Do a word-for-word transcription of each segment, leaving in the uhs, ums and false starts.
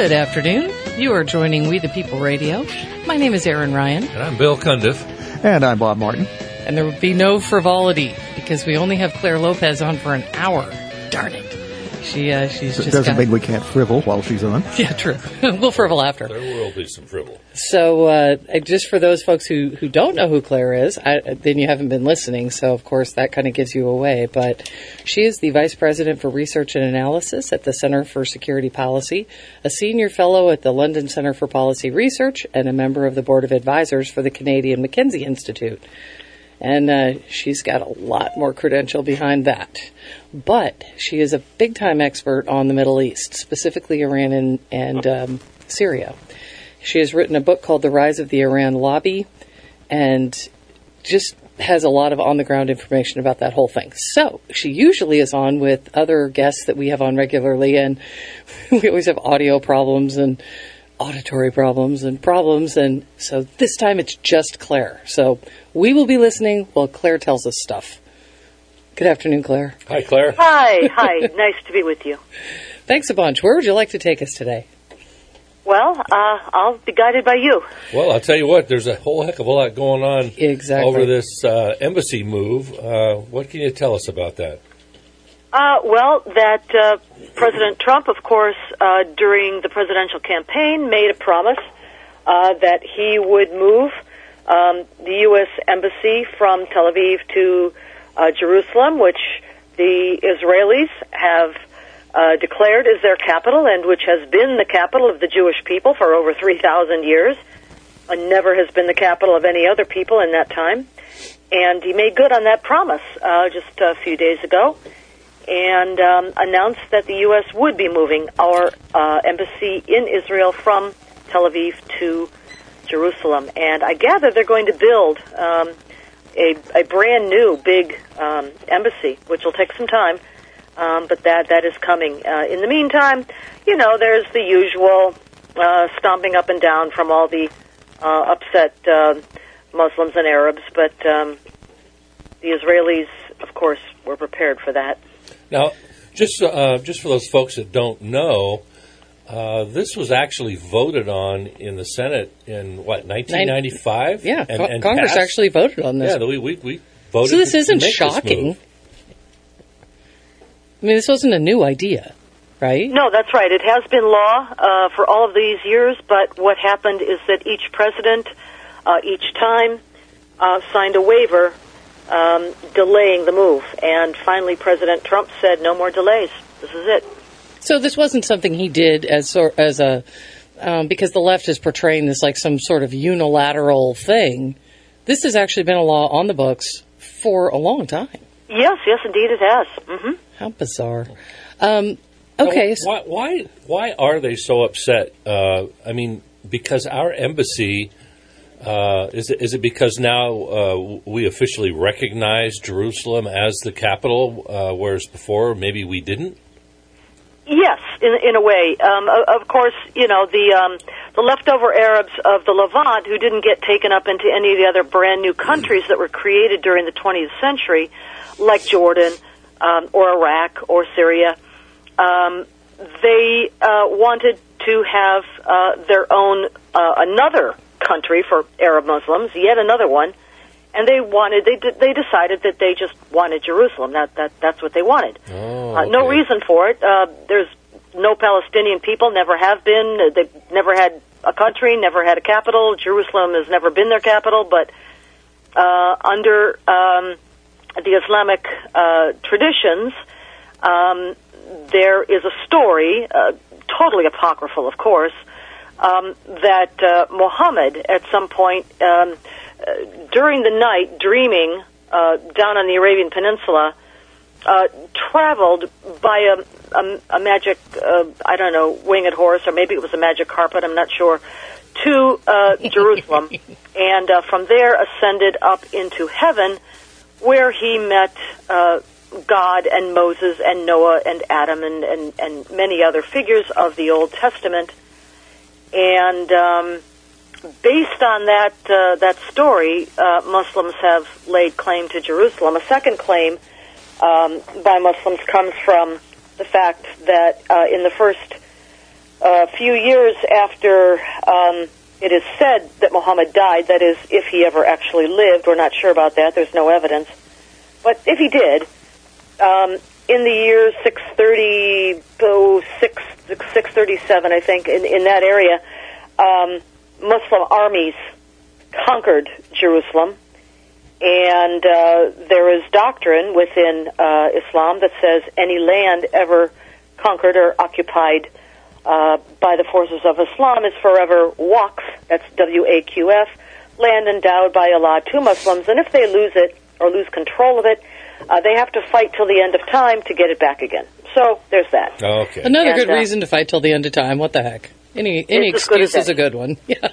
Good afternoon. You are joining We the People Radio. My name is Erin Ryan. And I'm Bill Cundiff. And I'm Bob Martin. And there would be no frivolity because we only have Claire Lopez on for an hour. Darn it. She, uh, she's so just it doesn't got... mean we can't frivol while she's on. Yeah, true. We'll frivol after. There will be some frivol. So, uh, just for those folks who, who don't know who Claire is, I, then you haven't been listening, so of course that kind of gives you away. But she is the Vice President for Research and Analysis at the Center for Security Policy, a Senior Fellow at the London Center for Policy Research, and a member of the Board of Advisors for the Canadian McKinsey Institute. And uh, she's got a lot more credential behind that. But she is a big-time expert on the Middle East, specifically Iran and, and um, Syria. She has written a book called The Rise of the Iran Lobby and just has a lot of on-the-ground information about that whole thing. So she usually is on with other guests that we have on regularly, and we always have audio problems and auditory problems and problems, and so this time it's just Claire. So we will be listening while Claire tells us stuff. Good afternoon, Claire. Hi, Claire. Hi, hi. Nice to be with you. Thanks a bunch. Where would you like to take us today? Well, uh, I'll be guided by you. Well, I'll tell you what, there's a whole heck of a lot going on exactly. over this uh, embassy move. Uh, what can you tell us about that? Uh, well, that uh, President Trump, of course, uh, during the presidential campaign, made a promise uh, that he would move um, the U S embassy from Tel Aviv to uh, Jerusalem, which the Israelis have uh, declared is their capital and which has been the capital of the Jewish people for over three thousand years and never has been the capital of any other people in that time. And he made good on that promise uh, just a few days ago, and um, announced that the U S would be moving our uh, embassy in Israel from Tel Aviv to Jerusalem. And I gather they're going to build um, a, a brand new big um, embassy, which will take some time, um, but that, that is coming. Uh, in the meantime, you know, there's the usual uh, stomping up and down from all the uh, upset uh, Muslims and Arabs, but um, the Israelis, of course, were prepared for that. Now, just uh, just for those folks that don't know, uh, this was actually voted on in the Senate in, what, nineteen ninety-five? Yeah, and, co- and Congress passed. actually voted on this. Yeah, we, we, we voted So this to, isn't to make shocking. This move. I mean, this wasn't a new idea, right? No, that's right. It has been law uh, for all of these years, but what happened is that each president, uh, each time, uh, signed a waiver Um, delaying the move. And finally, President Trump said, no more delays. This is it. So this wasn't something he did as sort as a, um, because the left is portraying this like some sort of unilateral thing. This has actually been a law on the books for a long time. Yes, yes, indeed it has. Mm-hmm. How bizarre. Um, okay. Now, why, why, why are they so upset? Uh, I mean, because our embassy... Uh, is it is it because now uh, we officially recognize Jerusalem as the capital, uh, whereas before maybe we didn't? Yes, in in a way. Um, of course, you know, the um, the leftover Arabs of the Levant who didn't get taken up into any of the other brand new countries that were created during the twentieth century, like Jordan um, or Iraq or Syria, um, they uh, wanted to have uh, their own uh, another country for Arab Muslims, yet another one, and they wanted they they decided that they just wanted Jerusalem. That that that's what they wanted. Oh, uh, no okay. reason for it. Uh, there's no Palestinian people, never have been. They've never had a country, never had a capital. Jerusalem has never been their capital, but uh, under um, the Islamic uh, traditions, um, there is a story, uh, totally apocryphal, of course, Um, that uh, Muhammad, at some point um, uh, during the night, dreaming uh, down on the Arabian Peninsula, uh, traveled by a, a, a magic, uh, I don't know, winged horse, or maybe it was a magic carpet, I'm not sure, to uh, Jerusalem, and uh, from there ascended up into heaven, where he met uh, God and Moses and Noah and Adam and, and, and many other figures of the Old Testament. And um, based on that uh, that story, uh, Muslims have laid claim to Jerusalem. A second claim um, by Muslims comes from the fact that uh, in the first a few years after um, it is said that Muhammad died, that is, if he ever actually lived, we're not sure about that, there's no evidence, but if he did, um, in the year six thirty-six, six thirty-seven, I think, in, in that area, um, Muslim armies conquered Jerusalem, and uh, there is doctrine within uh, Islam that says any land ever conquered or occupied uh, by the forces of Islam is forever waqf, that's W A Q F, land endowed by Allah to Muslims, and if they lose it or lose control of it, uh, they have to fight till the end of time to get it back again. So there's that. Okay. Another And, good uh, reason to fight till the end of time. What the heck? Any any It's as good as excuse is that. a good one. Yeah.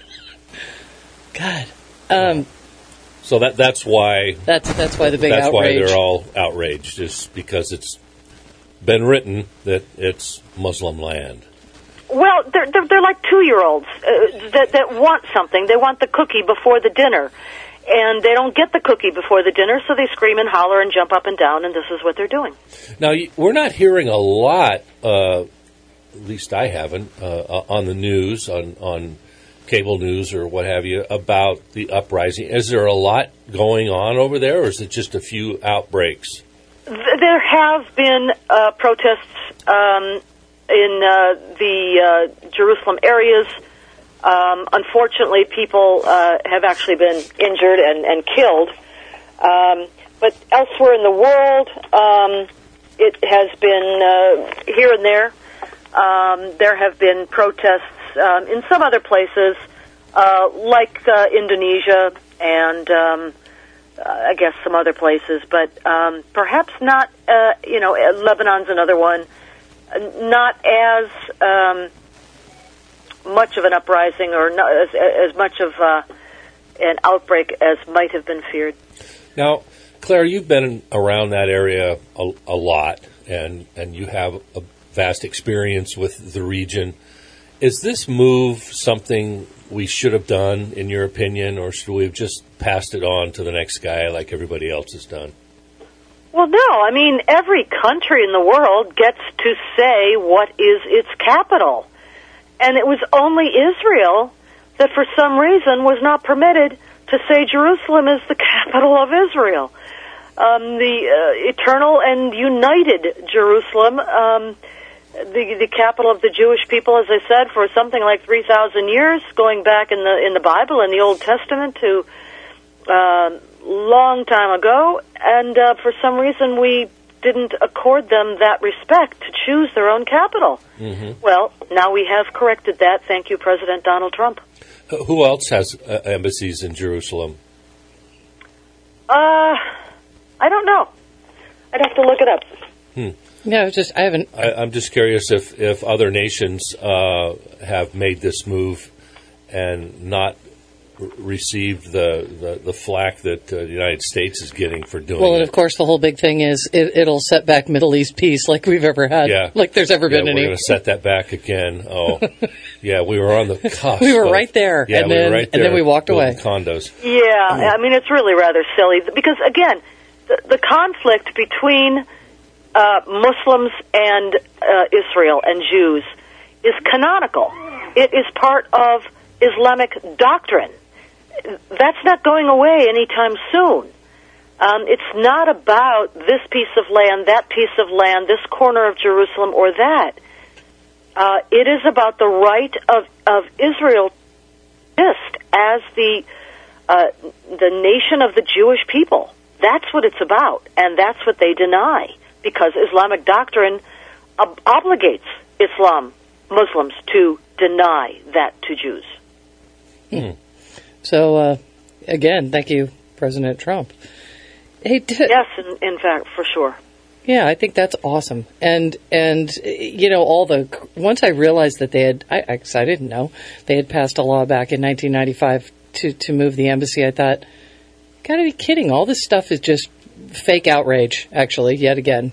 God. Um, So that that's why that's that's why the big that's outrage. why they're all outraged, is because it's been written that it's Muslim land. Well, they're, they're, they're like two-year-olds uh, that, that want something. They want the cookie before the dinner. And they don't get the cookie before the dinner, so they scream and holler and jump up and down, and this is what they're doing. Now, y- we're not hearing a lot, uh, at least I haven't, uh, on the news, on, on cable news or what have you, about the uprising. Is there a lot going on over there, or is it just a few outbreaks? Th- There have been uh, protests um, in uh, the uh, Jerusalem areas. Um, unfortunately, people uh, have actually been injured and, and killed. Um, but elsewhere in the world, um, it has been uh, here and there. Um, there have been protests um, in some other places, uh, like uh, Indonesia and um, uh, I guess some other places, but um, perhaps not. Uh, you know, Lebanon's another one. Not as um, much of an uprising or not as, as much of uh, an outbreak as might have been feared. Now, Claire, you've been around that area a, a lot, and, and you have a vast experience with the region. Is this move something we should have done, in your opinion, or should we have just passed it on to the next guy like everybody else has done? Well, no. I mean, every country in the world gets to say what is its capital. And it was only Israel that for some reason was not permitted to say Jerusalem is the capital of Israel. Um, the uh, eternal and united Jerusalem, um, the the capital of the Jewish people, as I said, for something like three thousand years, going back in the in the Bible and the Old Testament to uh, long time ago, and uh, for some reason we didn't accord them that respect to choose their own capital. Mm-hmm. Well, now we have corrected that. Thank you, President Donald Trump. Who else has uh, embassies in Jerusalem? Uh, I don't know. I'd have to look it up. Hmm. No, just I haven't. I, I'm just curious if, if other nations uh, have made this move and not r- received the, the, the flack that uh, the United States is getting for doing Well, it. and of course, the whole big thing is it, it'll set back Middle East peace like we've ever had, Yeah. like there's ever Yeah, been we're any. going to set that back again. Oh, yeah, we were on the cusp. We were of- right there, Yeah, and we then- were right and there then we walked building away. Condos. Yeah, I mean, it's really rather silly because, again, the, the conflict between uh, Muslims and uh, Israel and Jews is canonical. It is part of Islamic doctrine. That's not going away anytime soon. Um, it's not about this piece of land, that piece of land, this corner of Jerusalem, or that. Uh, it is about the right of, of Israel to exist as the uh, the nation of the Jewish people. That's what it's about, and that's what they deny, because Islamic doctrine ob- obligates Islam, Muslims, to deny that to Jews. Hmm. So, uh, again, thank you, President Trump. Hey, d- Yes, in, in fact, for sure. Yeah, I think that's awesome. And, and you know, all the, once I realized that they had, I, I, 'cause I didn't know, they had passed a law back in nineteen ninety-five to, to move the embassy, I thought, gotta be kidding. All this stuff is just fake outrage, actually, yet again.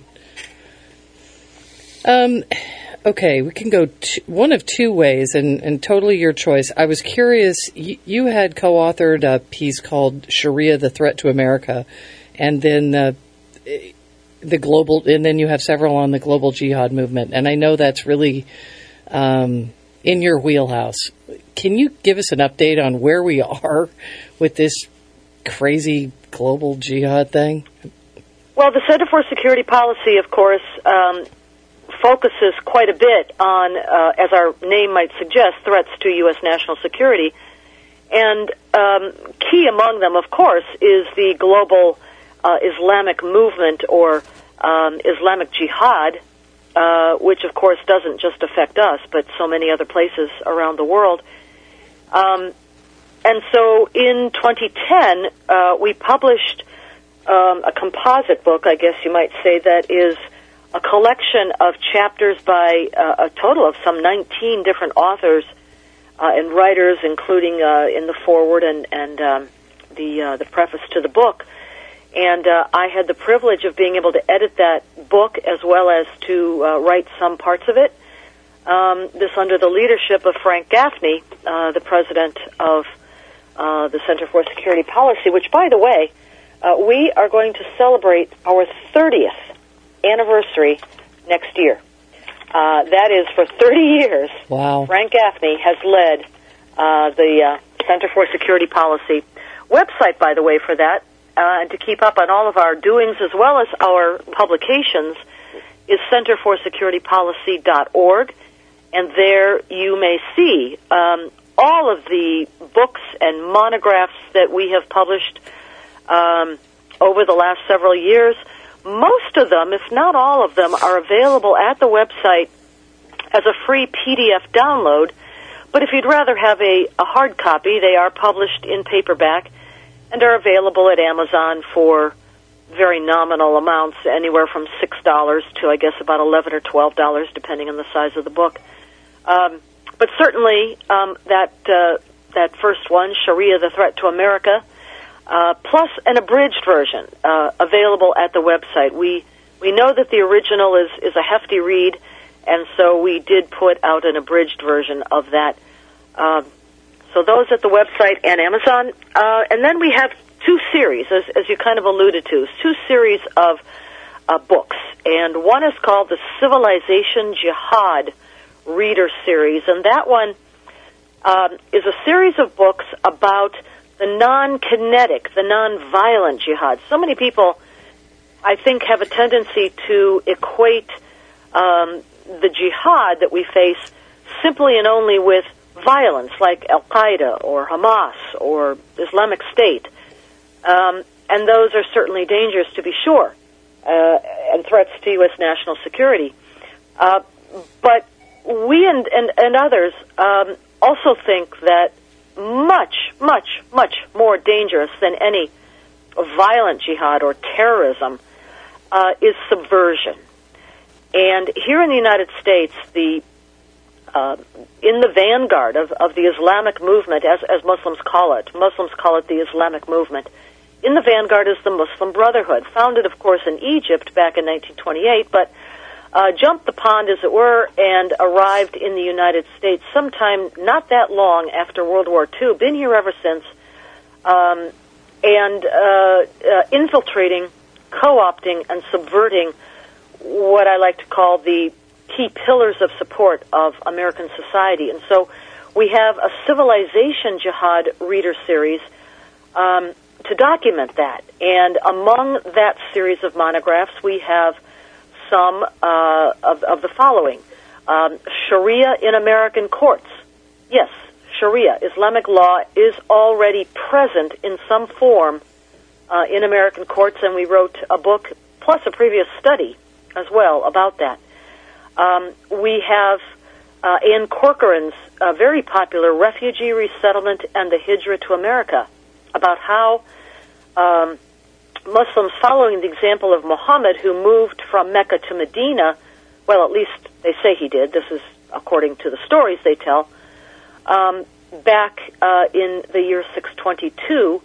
Um, okay, we can go t- one of two ways, and, and totally your choice. I was curious, you, you had co-authored a piece called Sharia, the Threat to America, and then the, the global, and then you have several on the global jihad movement. And I know that's really, um, in your wheelhouse. Can you give us an update on where we are with this crazy global jihad thing? Well, the Center for Security Policy, of course, um, focuses quite a bit on, uh, as our name might suggest, threats to U S national security. And um, key among them, of course, is the global uh, Islamic movement or um, Islamic jihad, uh, which, of course, doesn't just affect us, but so many other places around the world. Um, and so in twenty ten, uh, we published um, a composite book, I guess you might say, that is a collection of chapters by uh, a total of some nineteen different authors uh, and writers, including uh, in the foreword and, and um, the uh, the preface to the book. And uh, I had the privilege of being able to edit that book as well as to uh, write some parts of it. Um, this under the leadership of Frank Gaffney, uh, the president of uh, the Center for Security Policy, which, by the way, uh, we are going to celebrate our thirtieth anniversary next year. Uh, that is, for thirty years, wow. Frank Gaffney has led uh, the uh, Center for Security Policy. Website, by the way, for that, uh, and to keep up on all of our doings as well as our publications, is center for security policy dot org. And there you may see um, all of the books and monographs that we have published um, over the last several years. Most of them, if not all of them, are available at the website as a free P D F download. But if you'd rather have a, a hard copy, they are published in paperback and are available at Amazon for very nominal amounts, anywhere from six dollars to, I guess, about eleven or twelve dollars, depending on the size of the book. Um, but certainly um, that uh, that first one, Sharia, the Threat to America, uh, plus an abridged version uh, available at the website. We we know that the original is, is a hefty read, and so we did put out an abridged version of that. Uh, so those at the website and Amazon. Uh, and then we have two series, as, as you kind of alluded to, two series of uh, books. And one is called the Civilization Jihad Reader Series, and that one um, is a series of books about the non-kinetic, the non-violent jihad. So many people, I think, have a tendency to equate um, the jihad that we face simply and only with violence, like Al-Qaeda or Hamas or Islamic State. Um, and those are certainly dangerous, to be sure, uh, and threats to U S national security. Uh, but we and, and, and others um, also think that much, much, much more dangerous than any violent jihad or terrorism uh, is subversion. And here in the United States, the uh, in the vanguard of, of the Islamic movement, as, as Muslims call it, Muslims call it the Islamic movement, in the vanguard is the Muslim Brotherhood, founded, of course, in Egypt back in nineteen twenty-eight, but uh, jumped the pond, as it were, and arrived in the United States sometime not that long after World War Two. Been here ever since, um, and uh, uh, infiltrating, co-opting, and subverting what I like to call the key pillars of support of American society. And so we have a Civilization Jihad Reader Series um, to document that. And among that series of monographs, we have some uh, of, of the following. Um, Sharia in American courts. Yes, Sharia, Islamic law, is already present in some form uh, in American courts, and we wrote a book plus a previous study as well about that. Um, we have uh, Ann Corcoran's uh, very popular Refugee Resettlement and the Hijra to America, about how um, Muslims, following the example of Muhammad, who moved from Mecca to Medina, well, at least they say he did, this is according to the stories they tell, um, back uh, in the year six twenty-two,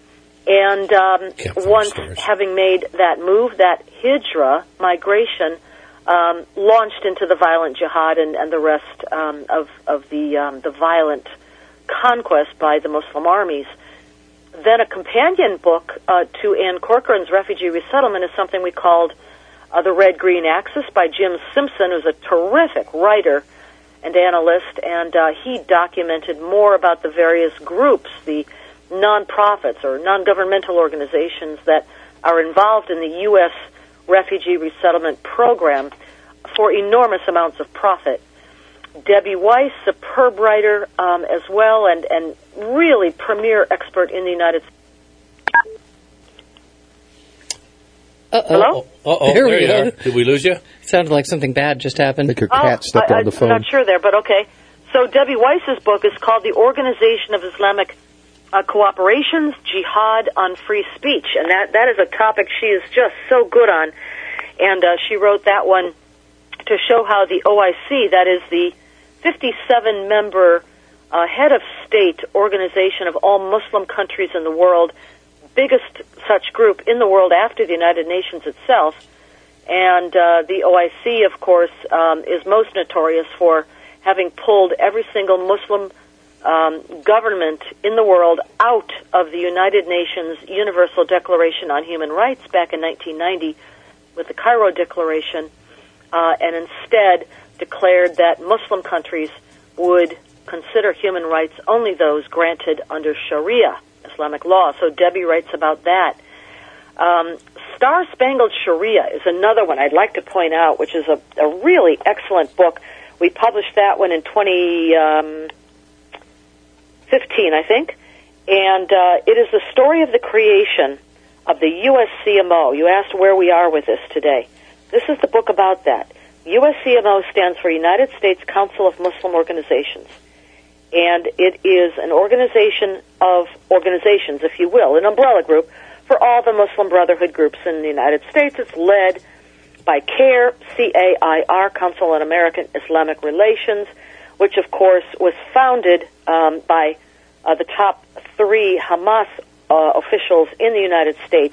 and um, once having made that move, that hijra, migration, um, launched into the violent jihad and, and the rest um, of, of the, um, the violent conquest by the Muslim armies. Then a companion book uh, to Ann Corcoran's Refugee Resettlement is something we called uh, The Red-Green Axis by Jim Simpson, who's a terrific writer and analyst, and uh, he documented more about the various groups, the nonprofits or non-governmental organizations that are involved in the U S refugee resettlement program for enormous amounts of profit. Debbie Weiss, superb writer um, as well, and, and really premier expert in the United States. Uh-oh. Hello? Uh-oh, There there, we you go. are. Did we lose you? Sounded like something bad just I happened. think your Oh, cat stepped I, on the I'm phone. not sure there, but okay. So Debbie Weiss's book is called The Organization of Islamic uh, Cooperations, Jihad on Free Speech, and that, that is a topic she is just so good on. And uh, she wrote that one to show how the O I C, that is the fifty-seven member uh, head of state organization of all Muslim countries in the world, biggest such group in the world after the United Nations itself. And uh, the O I C, of course, um, is most notorious for having pulled every single Muslim um, government in the world out of the United Nations Universal Declaration on Human Rights back in nineteen ninety with the Cairo Declaration, uh, and instead declared that Muslim countries would consider human rights only those granted under Sharia, Islamic law. So Debbie writes about that. Um, Star Spangled Sharia is another one I'd like to point out, which is a, a really excellent book. We published that one in twenty fifteen, I think, and uh, it is the story of the creation of the U S C M O. You asked where we are with this today. This is the book about that. U S C M O stands for United States Council of Muslim Organizations, and it is an organization of organizations, if you will, an umbrella group for all the Muslim Brotherhood groups in the United States. It's led by CAIR, C A I R, Council on American Islamic Relations, which, of course, was founded um, by uh, the top three Hamas uh, officials in the United States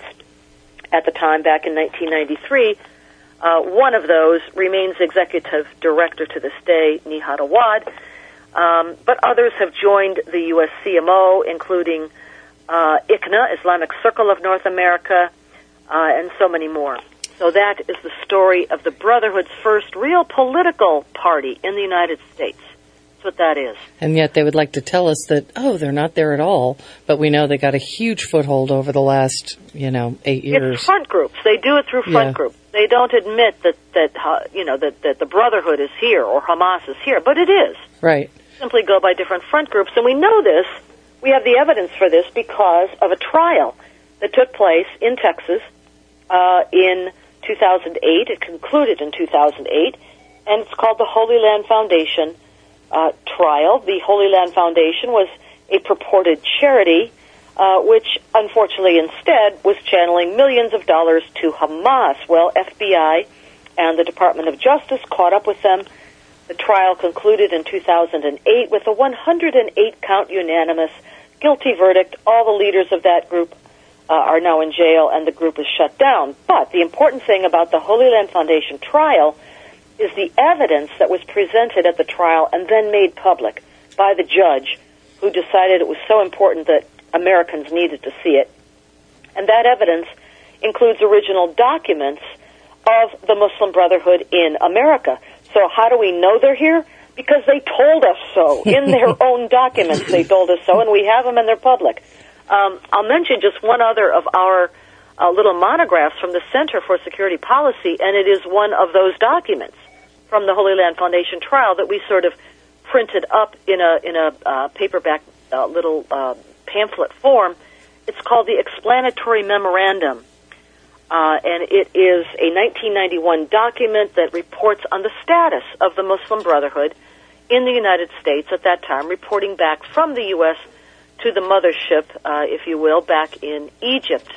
at the time, back in nineteen ninety-three. Uh, one of those remains executive director to this day, Nihad Awad, um, but others have joined the U S C M O, including uh, I C N A, Islamic Circle of North America, uh, and so many more. So that is the story of the Brotherhood's first real political party in the United States. That's what that is. And yet they would like to tell us that, oh, they're not there at all. But we know they got a huge foothold over the last, you know, eight years. It's front groups. They do it through front Yeah. groups. They don't admit that, that uh, you know, that, that the Brotherhood is here or Hamas is here, but it is. Right. Simply go by different front groups. And we know this. We have the evidence for this because of a trial that took place in Texas uh, in two thousand eight. It concluded in two thousand eight, and it's called the Holy Land Foundation uh, trial. The Holy Land Foundation was a purported charity, uh, which unfortunately instead was channeling millions of dollars to Hamas. Well, F B I and the Department of Justice caught up with them. The trial concluded in two thousand eight with a one hundred eight count unanimous guilty verdict. All the leaders of that group uh, are now in jail, and the group is shut down. But the important thing about the Holy Land Foundation trial is the evidence that was presented at the trial and then made public by the judge, who decided it was so important that Americans needed to see it. And that evidence includes original documents of the Muslim Brotherhood in America. So how do we know they're here? Because they told us so. In their own documents, they told us so, and we have them and they're public. Um, I'll mention just one other of our uh, little monographs from the Center for Security Policy, and it is one of those documents from the Holy Land Foundation trial that we sort of printed up in a in a uh, paperback uh, little uh, pamphlet form. It's called the Explanatory Memorandum. Uh, and it is a nineteen ninety-one document that reports on the status of the Muslim Brotherhood in the United States at that time, reporting back from the U S to the mothership, uh, if you will, back in Egypt.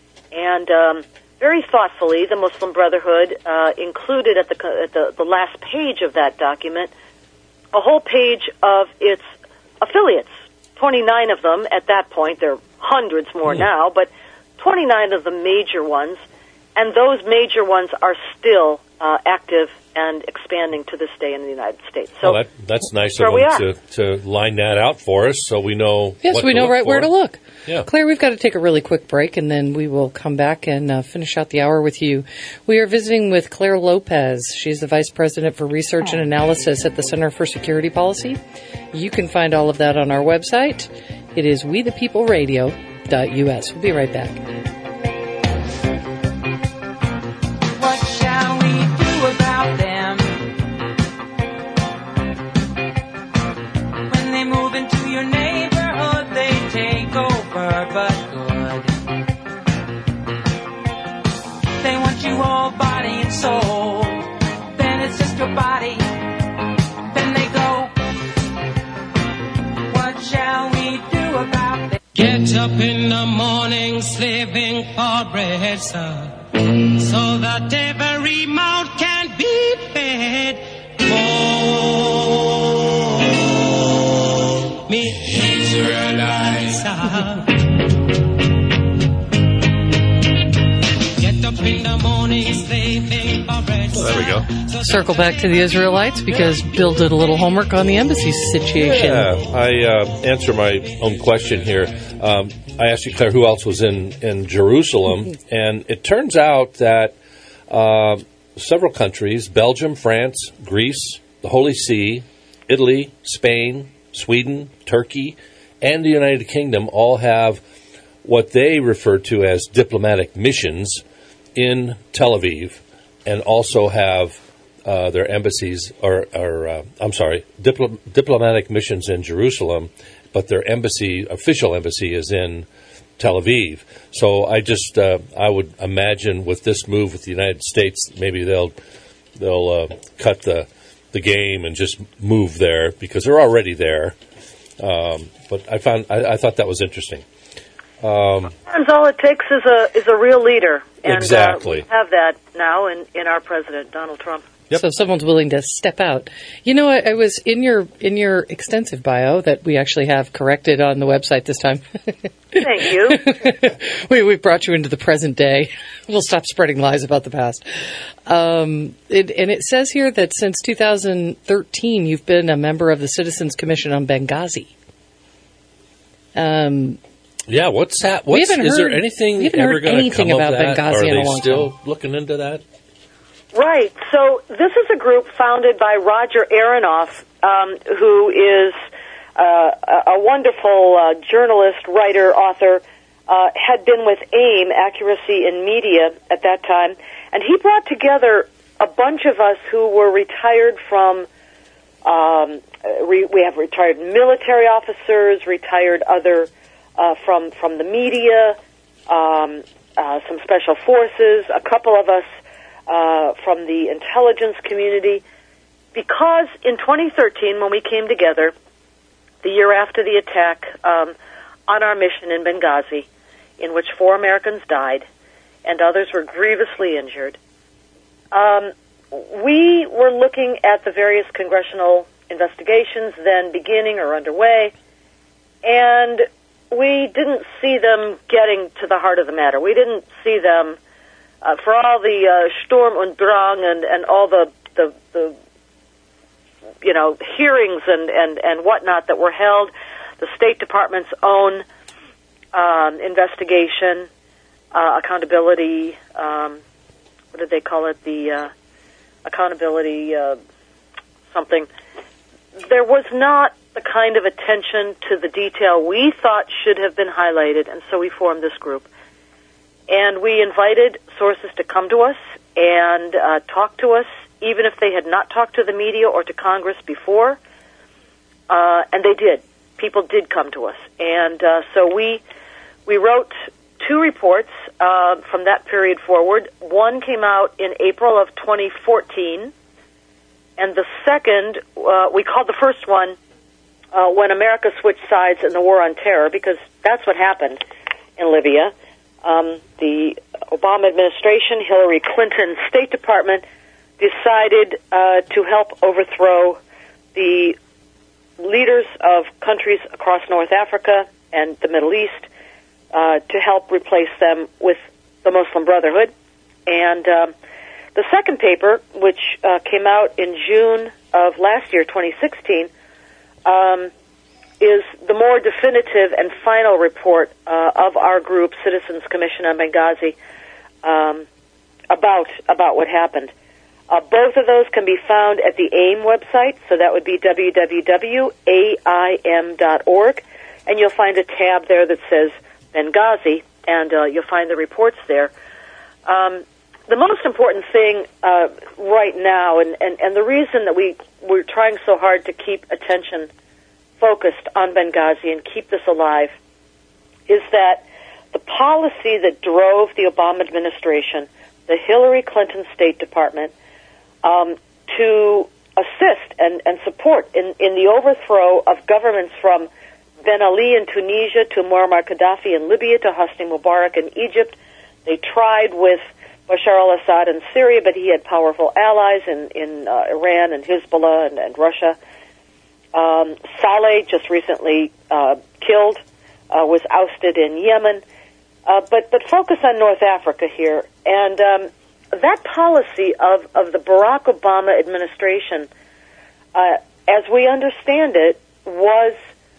And um, very thoughtfully, the Muslim Brotherhood uh, included at the, at the the last page of that document a whole page of its affiliates, twenty-nine of them at that point. There are hundreds more mm. now, but twenty-nine of the major ones, and those major ones are still uh, active and expanding to this day in the United States. So well, that, that's nice of them to, to line that out for us so we know Yes, what we to know look right for. where to look. Yeah. Claire, we've got to take a really quick break, and then we will come back and uh, finish out the hour with you. We are visiting with Claire Lopez. She's the Vice President for Research and Analysis at the Center for Security Policy. You can find all of that on our website. It is we the people radio dot U S. We'll be right back. What shall we do about them? When they move into your neighborhood, they take over, but good. They want you all body and soul. Then it's just your body. Then they go. What shall we do about them? Get up in the morning, slaving for bread, son, so that every mouth can be fed. Oh, me Israelites, get up in the morning, slaving for bread. Well, there we go. Circle back to the Israelites because Bill did a little homework on the embassy situation. Yeah, I uh, answer my own question here. Um, I asked you, Claire, who else was in, in Jerusalem, and it turns out that uh, several countries, Belgium, France, Greece, the Holy See, Italy, Spain, Sweden, Turkey, and the United Kingdom all have what they refer to as diplomatic missions in Tel Aviv, and also have uh, their embassies, or, or uh, I'm sorry, dipl- diplomatic missions in Jerusalem, but their embassy, official embassy, is in Tel Aviv. So I just, uh, I would imagine with this move with the United States, maybe they'll they'll uh, cut the the game and just move there because they're already there. Um, but I found, I, I thought that was interesting. Um, Sometimes all it takes is a is a real leader, and Exactly. uh, we have that now in, in our president, Donald Trump. Yep. So someone's willing to step out. You know, I, I was in your in your extensive bio that we actually have corrected on the website this time. Thank you. we we brought you into the present day. We'll stop spreading lies about the past. Um, it, and it says here that since two thousand thirteen, you've been a member of the Citizens Commission on Benghazi. Um. Yeah, what's that? What's, haven't is there heard- anything we haven't ever heard going to anything come about of that? Benghazi Are in a they long still looking into that? Right. So this is a group founded by Roger Aronoff, um, who is uh, a wonderful uh, journalist, writer, author, uh, had been with AIM, Accuracy in Media, at that time. And he brought together a bunch of us who were retired from, um, re- we have retired military officers, retired other uh, from, from the media, um, uh, some special forces, a couple of us Uh, from the intelligence community, because in twenty thirteen, when we came together, the year after the attack um, on our mission in Benghazi, in which four Americans died and others were grievously injured, um, we were looking at the various congressional investigations then beginning or underway, and we didn't see them getting to the heart of the matter. We didn't see them Uh, for all the uh, Sturm und Drang and, and all the, the, the you know, hearings and, and, and whatnot that were held, the State Department's own um, investigation, uh, accountability, um, what did they call it, the uh, accountability uh, something, there was not the kind of attention to the detail we thought should have been highlighted, and so we formed this group. And we invited sources to come to us and uh, talk to us, even if they had not talked to the media or to Congress before. Uh, and they did. People did come to us. And uh, so we we wrote two reports uh, from that period forward. One came out in April of twenty fourteen. And the second, uh, we called the first one uh, When America Switched Sides in the War on Terror, because that's what happened in Libya. Um, the Obama administration, Hillary Clinton's State Department, decided uh, to help overthrow the leaders of countries across North Africa and the Middle East uh, to help replace them with the Muslim Brotherhood. And um, The second paper, which uh, came out in June of last year, twenty sixteen, um, is the more definitive and final report uh, of our group, Citizens Commission on Benghazi, um, about about what happened. Uh, both of those can be found at the AIM website, so that would be w w w dot a i m dot org, and you'll find a tab there that says Benghazi, and uh, you'll find the reports there. Um, the most important thing uh, right now, and, and, and the reason that we, we're trying so hard to keep attention focused on Benghazi and keep this alive, is that the policy that drove the Obama administration, the Hillary Clinton State Department, um, to assist and, and support in, in the overthrow of governments from Ben Ali in Tunisia to Muammar Gaddafi in Libya to Hosni Mubarak in Egypt. They tried with Bashar al-Assad in Syria, but he had powerful allies in, in uh, Iran and Hezbollah and, and Russia. Um, Saleh, just recently uh, killed, uh, was ousted in Yemen. Uh, but, but focus on North Africa here. And um, that policy of, of the Barack Obama administration, uh, as we understand it, was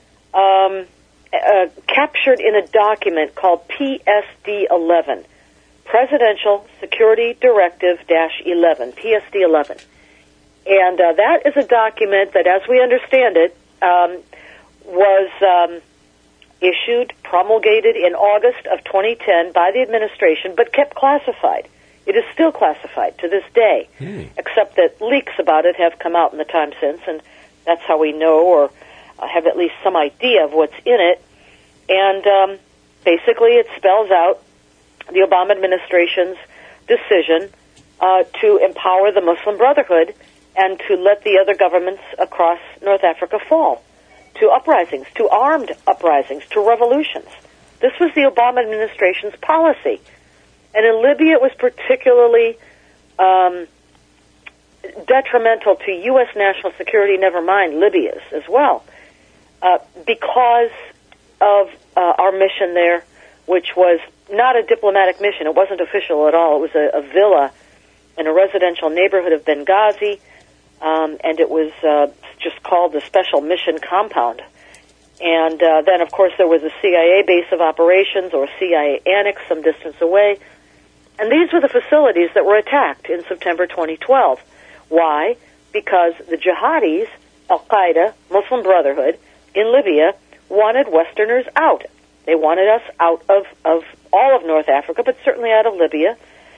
um, uh, captured in a document called P S D eleven, Presidential Security Directive eleven, P S D eleven. And uh, that is a document that, as we understand it, um, was um, issued, promulgated in August of twenty ten by the administration, but kept classified. It is still classified to this day, mm. except that leaks about it have come out in the time since, and that's how we know or uh, have at least some idea of what's in it. And um, basically it spells out the Obama administration's decision uh, to empower the Muslim Brotherhood and to let the other governments across North Africa fall to uprisings, to armed uprisings, to revolutions. This was the Obama administration's policy. And in Libya, it was particularly um, detrimental to U S national security, never mind Libya's as well, uh, because of uh, our mission there, which was not a diplomatic mission. It wasn't official at all. It was a, a villa in a residential neighborhood of Benghazi, um, and it was uh, just called the Special Mission Compound. And uh, then, of course, there was a C I A base of operations or C I A annex some distance away. And these were the facilities that were attacked in September twenty twelve. Why? Because the jihadis, Al-Qaeda, Muslim Brotherhood, in Libya, wanted Westerners out. They wanted us out of, of all of North Africa, but certainly out of Libya.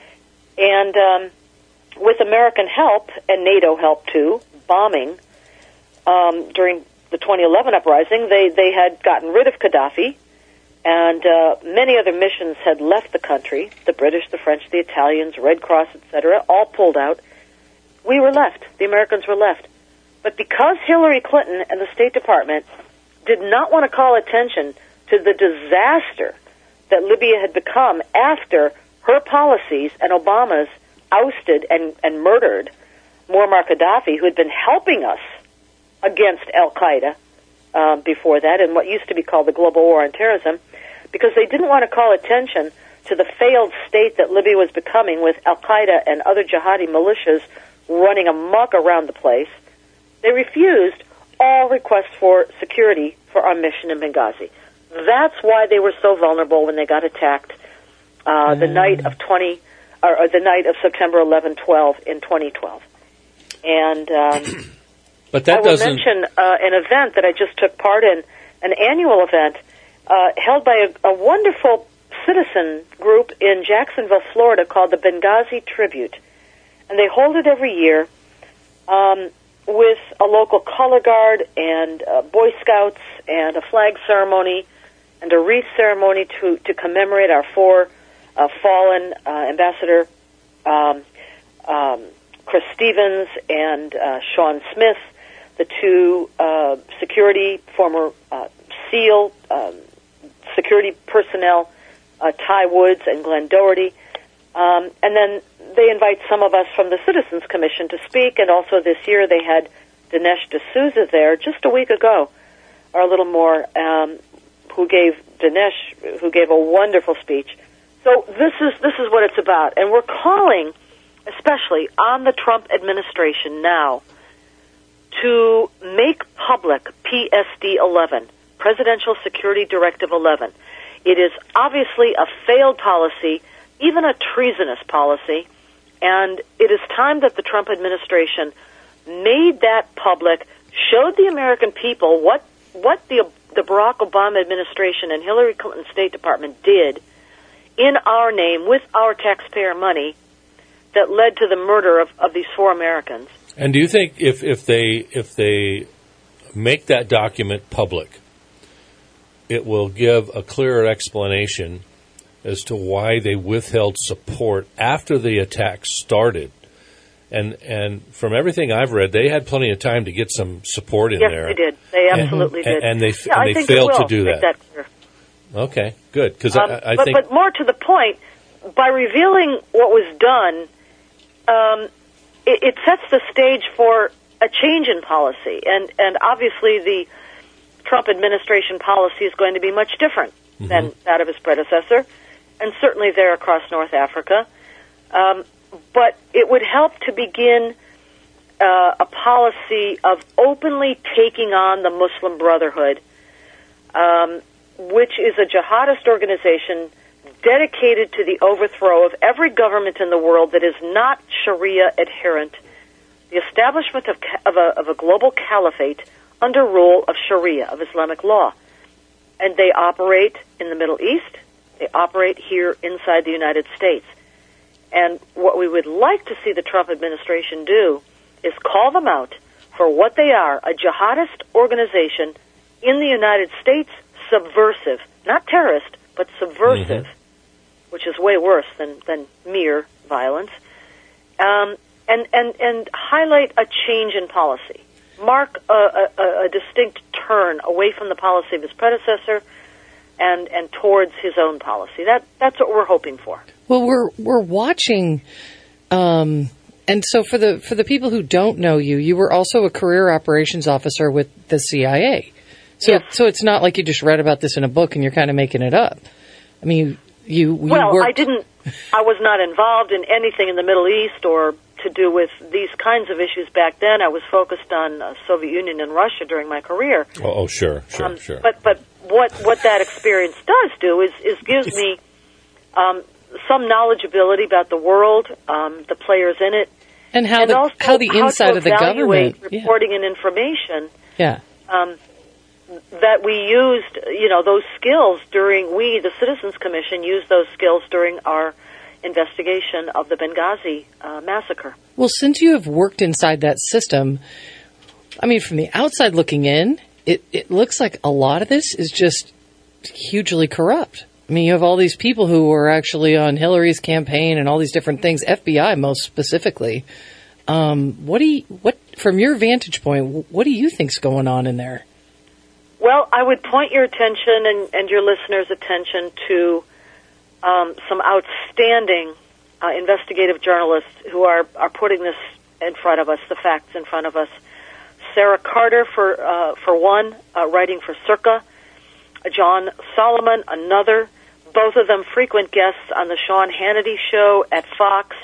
And um, with American help, and NATO help too, bombing, um, during the twenty eleven uprising, they, they had gotten rid of Gaddafi, and uh, many other missions had left the country, the British, the French, the Italians, Red Cross, et cetera, all pulled out. We were left. The Americans were left. But because Hillary Clinton and the State Department did not want to call attention to the disaster that Libya had become after her policies and Obama's ousted and, and murdered Muammar Gaddafi, who had been helping us against Al-Qaeda um, before that, in what used to be called the Global War on Terrorism, because they didn't want to call attention to the failed state that Libya was becoming with Al-Qaeda and other jihadi militias running amok around the place. They refused all requests for security for our mission in Benghazi. That's why they were so vulnerable when they got attacked uh, mm. the night of twenty, or, or the night of September eleventh, twelve in twenty twelve. And um, but that I will doesn't mention uh, an event that I just took part in, an annual event uh, held by a, a wonderful citizen group in Jacksonville, Florida, called the Benghazi Tribute, and they hold it every year. Um, with a local color guard and uh, Boy Scouts and a flag ceremony and a wreath ceremony to, to commemorate our four uh, fallen uh, ambassador, um, um, Chris Stevens and uh, Sean Smith, the two uh, security, former uh, SEAL um, security personnel, uh, Ty Woods and Glenn Doherty. Um, and then they invite some of us from the Citizens Commission to speak, and also this year they had Dinesh D'Souza there just a week ago, or a little more, um, who gave Dinesh, who gave a wonderful speech. So this is this is what it's about, and we're calling especially on the Trump administration now, to make public P S D eleven, Presidential Security Directive eleven. It is obviously a failed policy, even a treasonous policy, and it is time that the Trump administration made that public, showed the American people what what the the Barack Obama administration and Hillary Clinton State Department did in our name, with our taxpayer money, that led to the murder of, of these four Americans. And do you think if, if they if they make that document public, it will give a clearer explanation as to why they withheld support after the attack started? And and from everything I've read, they had plenty of time to get some support in yes, there. Yes, they did. They absolutely and, did. And they yeah, and they failed to do that. that clear. Okay, good. Because um, I, I but, think, but more to the point, by revealing what was done, um, it, it sets the stage for a change in policy, and and obviously the Trump administration policy is going to be much different mm-hmm. than that of his predecessor, and certainly there across North Africa. Um, but it would help to begin uh, a policy of openly taking on the Muslim Brotherhood, um, which is a jihadist organization dedicated to the overthrow of every government in the world that is not Sharia adherent, the establishment of, of, a, of a global caliphate under rule of Sharia, of Islamic law. And they operate in the Middle East. They operate here inside the United States. And what we would like to see the Trump administration do is call them out for what they are, a jihadist organization in the United States, subversive, not terrorist, but subversive, mm-hmm. which is way worse than, than mere violence, um, and, and, and highlight a change in policy. Mark a, a, a distinct turn away from the policy of his predecessor and, and towards his own policy. That that's what we're hoping for. Well, we're we're watching, um, and so for the for the people who don't know you, you were also a career operations officer with the C I A. So yes. so it's not like you just read about this in a book and you're kind of making it up. I mean, you, you well, worked... I didn't. I was not involved in anything in the Middle East or to do with these kinds of issues back then. I was focused on uh, Soviet Union and Russia during my career. Oh, oh sure, sure, um, sure. But but what what that experience does do is is gives me um, some knowledgeability about the world, um, the players in it, and how and the also how the inside how of the government reporting yeah. and information. Yeah. Um, that we used, you know, those skills during, we, the Citizens Commission, used those skills during our investigation of the Benghazi uh, massacre. Well, since you have worked inside that system, I mean, from the outside looking in, it, it looks like a lot of this is just hugely corrupt. I mean, you have all these people who were actually on Hillary's campaign and all these different things, F B I most specifically. Um, what do you, what, from your vantage point, what do you think's going on in there? Well, I would point your attention and, and your listeners' attention to um, some outstanding uh, investigative journalists who are, are putting this in front of us, the facts in front of us. Sarah Carter, for uh, for one, uh, writing for Circa. John Solomon, another. Both of them frequent guests on the Sean Hannity show at Fox.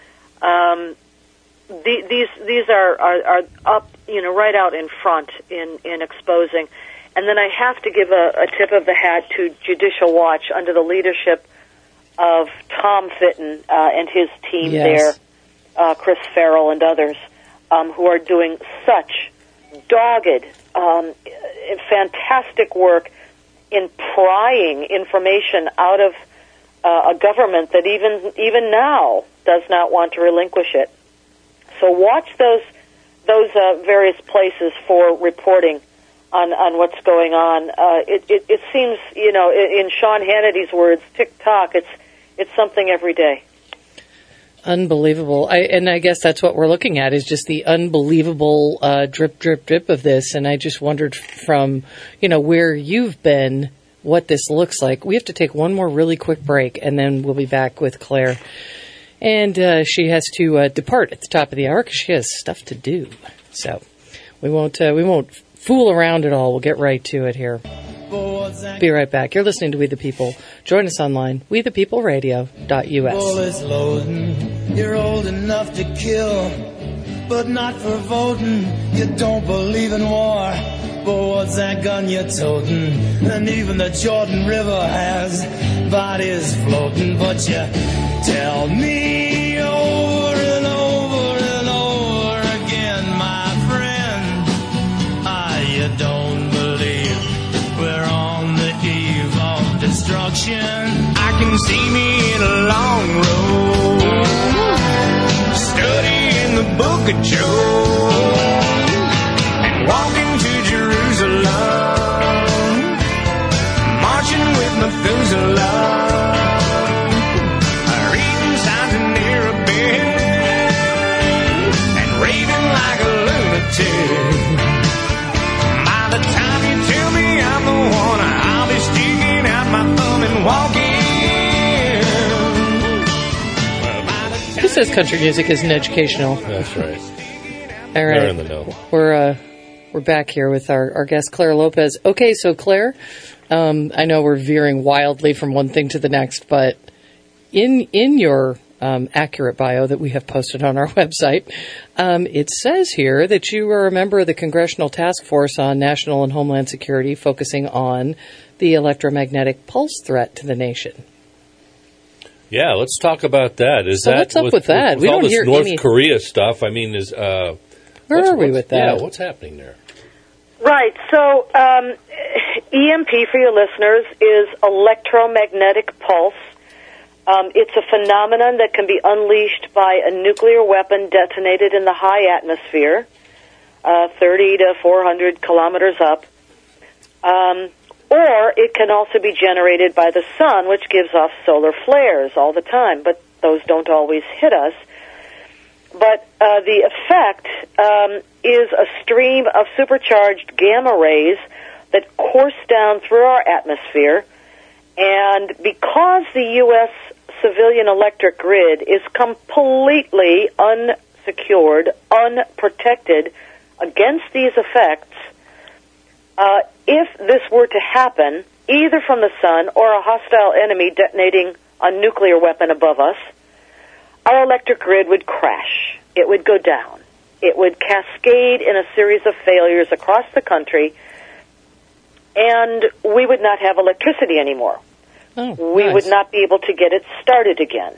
Um, the, these these are, are, are up, you know, right out in front in, in exposing. And then I have to give a, a tip of the hat to Judicial Watch under the leadership of Tom Fitton uh, and his team yes. there, uh, Chris Farrell and others, um, who are doing such dogged, um, fantastic work in prying information out of uh, a government that even even now does not want to relinquish it. So watch those those uh, various places for reporting on, on what's going on. Uh, it, it, it seems, you know, in Sean Hannity's words, tick-tock, it's it's something every day. Unbelievable. I, and I guess that's what we're looking at is just the unbelievable uh, drip, drip, drip of this. And I just wondered from, you know, where you've been, what this looks like. We have to take one more really quick break, and then we'll be back with Claire. And uh, she has to uh, depart at the top of the hour because she has stuff to do. So we won't uh, we won't fool around at all. We'll get right to it here. For Be right back. You're listening to We the People. Join us online, we the people radio dot U S. Bullets loading, you're old enough to kill, but not for voting. You don't believe in war, but what's that gun you're toting? And even the Jordan River has bodies floating, but you tell me over and over and over again, my friend, ah, you don't believe we're on the eve of destruction. I can see me in a long road, studying the book of Job, and walking to Jerusalem, marching with Methuselah, reading signs in near a bed, and raving like a lunatic. By the time you tell me I'm the one, I'll be sticking out my thumb and walking. Who says country music isn't educational? That's right. All right. They're in the know. We're, uh, we're back here with our, our guest, Claire Lopez. Okay, so Claire, um, I know we're veering wildly from one thing to the next, but in in your um, accurate bio that we have posted on our website, um, it says here that you are a member of the Congressional Task Force on National and Homeland Security, focusing on the electromagnetic pulse threat to the nation. Yeah, let's talk about that. Is So that what's up with that? With We all don't this hear North any- Korea stuff, I mean, is uh, Where what's- are we what's- with that? Yeah, what's happening there? Right. So um, E M P, for your listeners, is electromagnetic pulse. Um, it's a phenomenon that can be unleashed by a nuclear weapon detonated in the high atmosphere, uh, thirty to four hundred kilometers up. Um, or it can also be generated by the sun, which gives off solar flares all the time, but those don't always hit us. But uh, the effect um, is a stream of supercharged gamma rays that course down through our atmosphere, and because the U S civilian electric grid is completely unsecured, unprotected against these effects, uh, if this were to happen, either from the sun or a hostile enemy detonating a nuclear weapon above us, our electric grid would crash. It would go down. It would cascade in a series of failures across the country, and we would not have electricity anymore. Oh, we nice. would not be able to get it started again.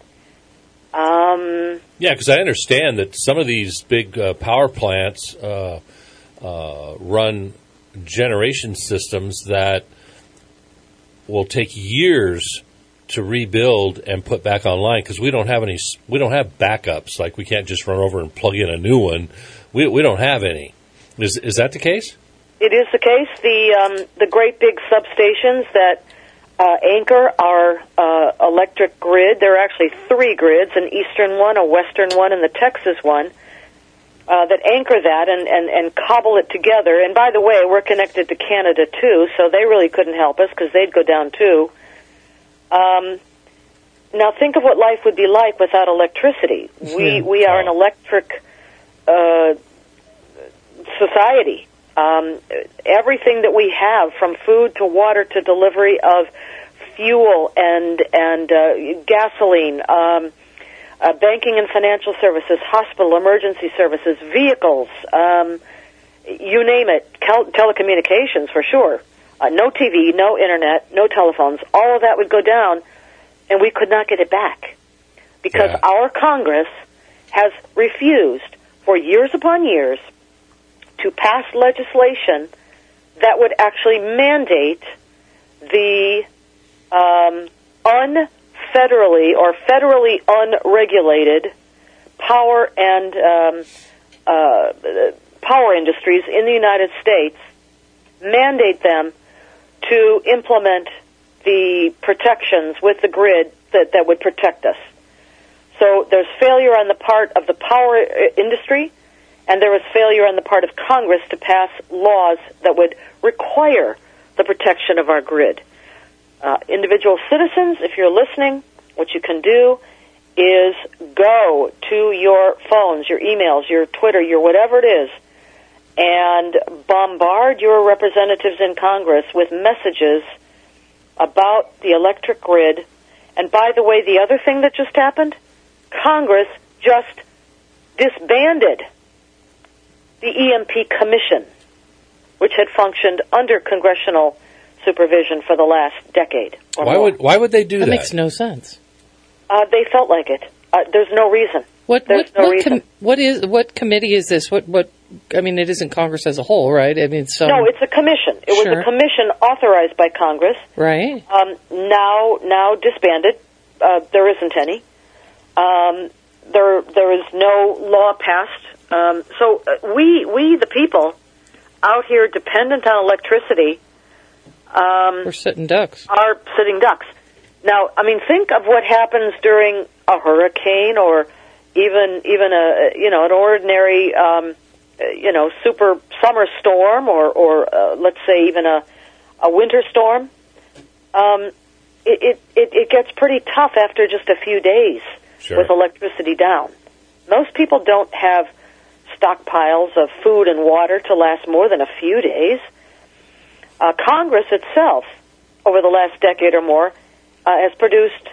Um, Yeah, because I understand that some of these big uh, power plants uh, uh, run generation systems that will take years to rebuild and put back online, because we don't have any. We don't have backups. Like, we can't just run over and plug in a new one. We we don't have any. Is is that the case? it is the case. The um, the great big substations that uh, anchor our uh, electric grid. There are actually three grids: an eastern one, a western one, and the Texas one. Uh, that anchor that and, and, and cobble it together. And by the way, we're connected to Canada too, so they really couldn't help us because they'd go down too. Um, now think of what life would be like without electricity. We we are an electric uh, society. Um, everything that we have, from food to water to delivery of fuel and and uh, gasoline. Um, Uh, banking and financial services, hospital, emergency services, vehicles, um, you name it, tel- telecommunications for sure. Uh, no T V, no internet, no telephones. All of that would go down, and we could not get it back because Yeah. our Congress has refused for years upon years to pass legislation that would actually mandate the um, un federally or federally unregulated power and um, uh, power industries in the United States, mandate them to implement the protections with the grid that, that would protect us. So there's failure on the part of the power industry, and there was failure on the part of Congress to pass laws that would require the protection of our grid. Uh, individual citizens, if you're listening, what you can do is go to your phones, your emails, your Twitter, your whatever it is, and bombard your representatives in Congress with messages about the electric grid. And by the way, the other thing that just happened, Congress just disbanded the E M P Commission, which had functioned under congressional supervision for the last decade. Or Why more. would why would they do That that? makes no sense. Uh, they felt like it. Uh, there's no reason. What There's what no what, reason. com- what is what committee is this? What what? I mean, it isn't Congress as a whole, right? I mean, some No, it's a commission. It was Sure. a commission authorized by Congress. right. Um, now, now disbanded. Uh, there isn't any. Um, there, there is no law passed. Um, so uh, we, we, the people, out here dependent on electricity, um, We're sitting ducks. are sitting ducks. Now, I mean, think of what happens during a hurricane or even even a you know an ordinary um, uh, you know super summer storm or or uh, let's say even a a winter storm. Um, it, it it it gets pretty tough after just a few days Sure. with electricity down. Most people don't have stockpiles of food and water to last more than a few days. Uh, Congress itself, over the last decade or more, uh, has produced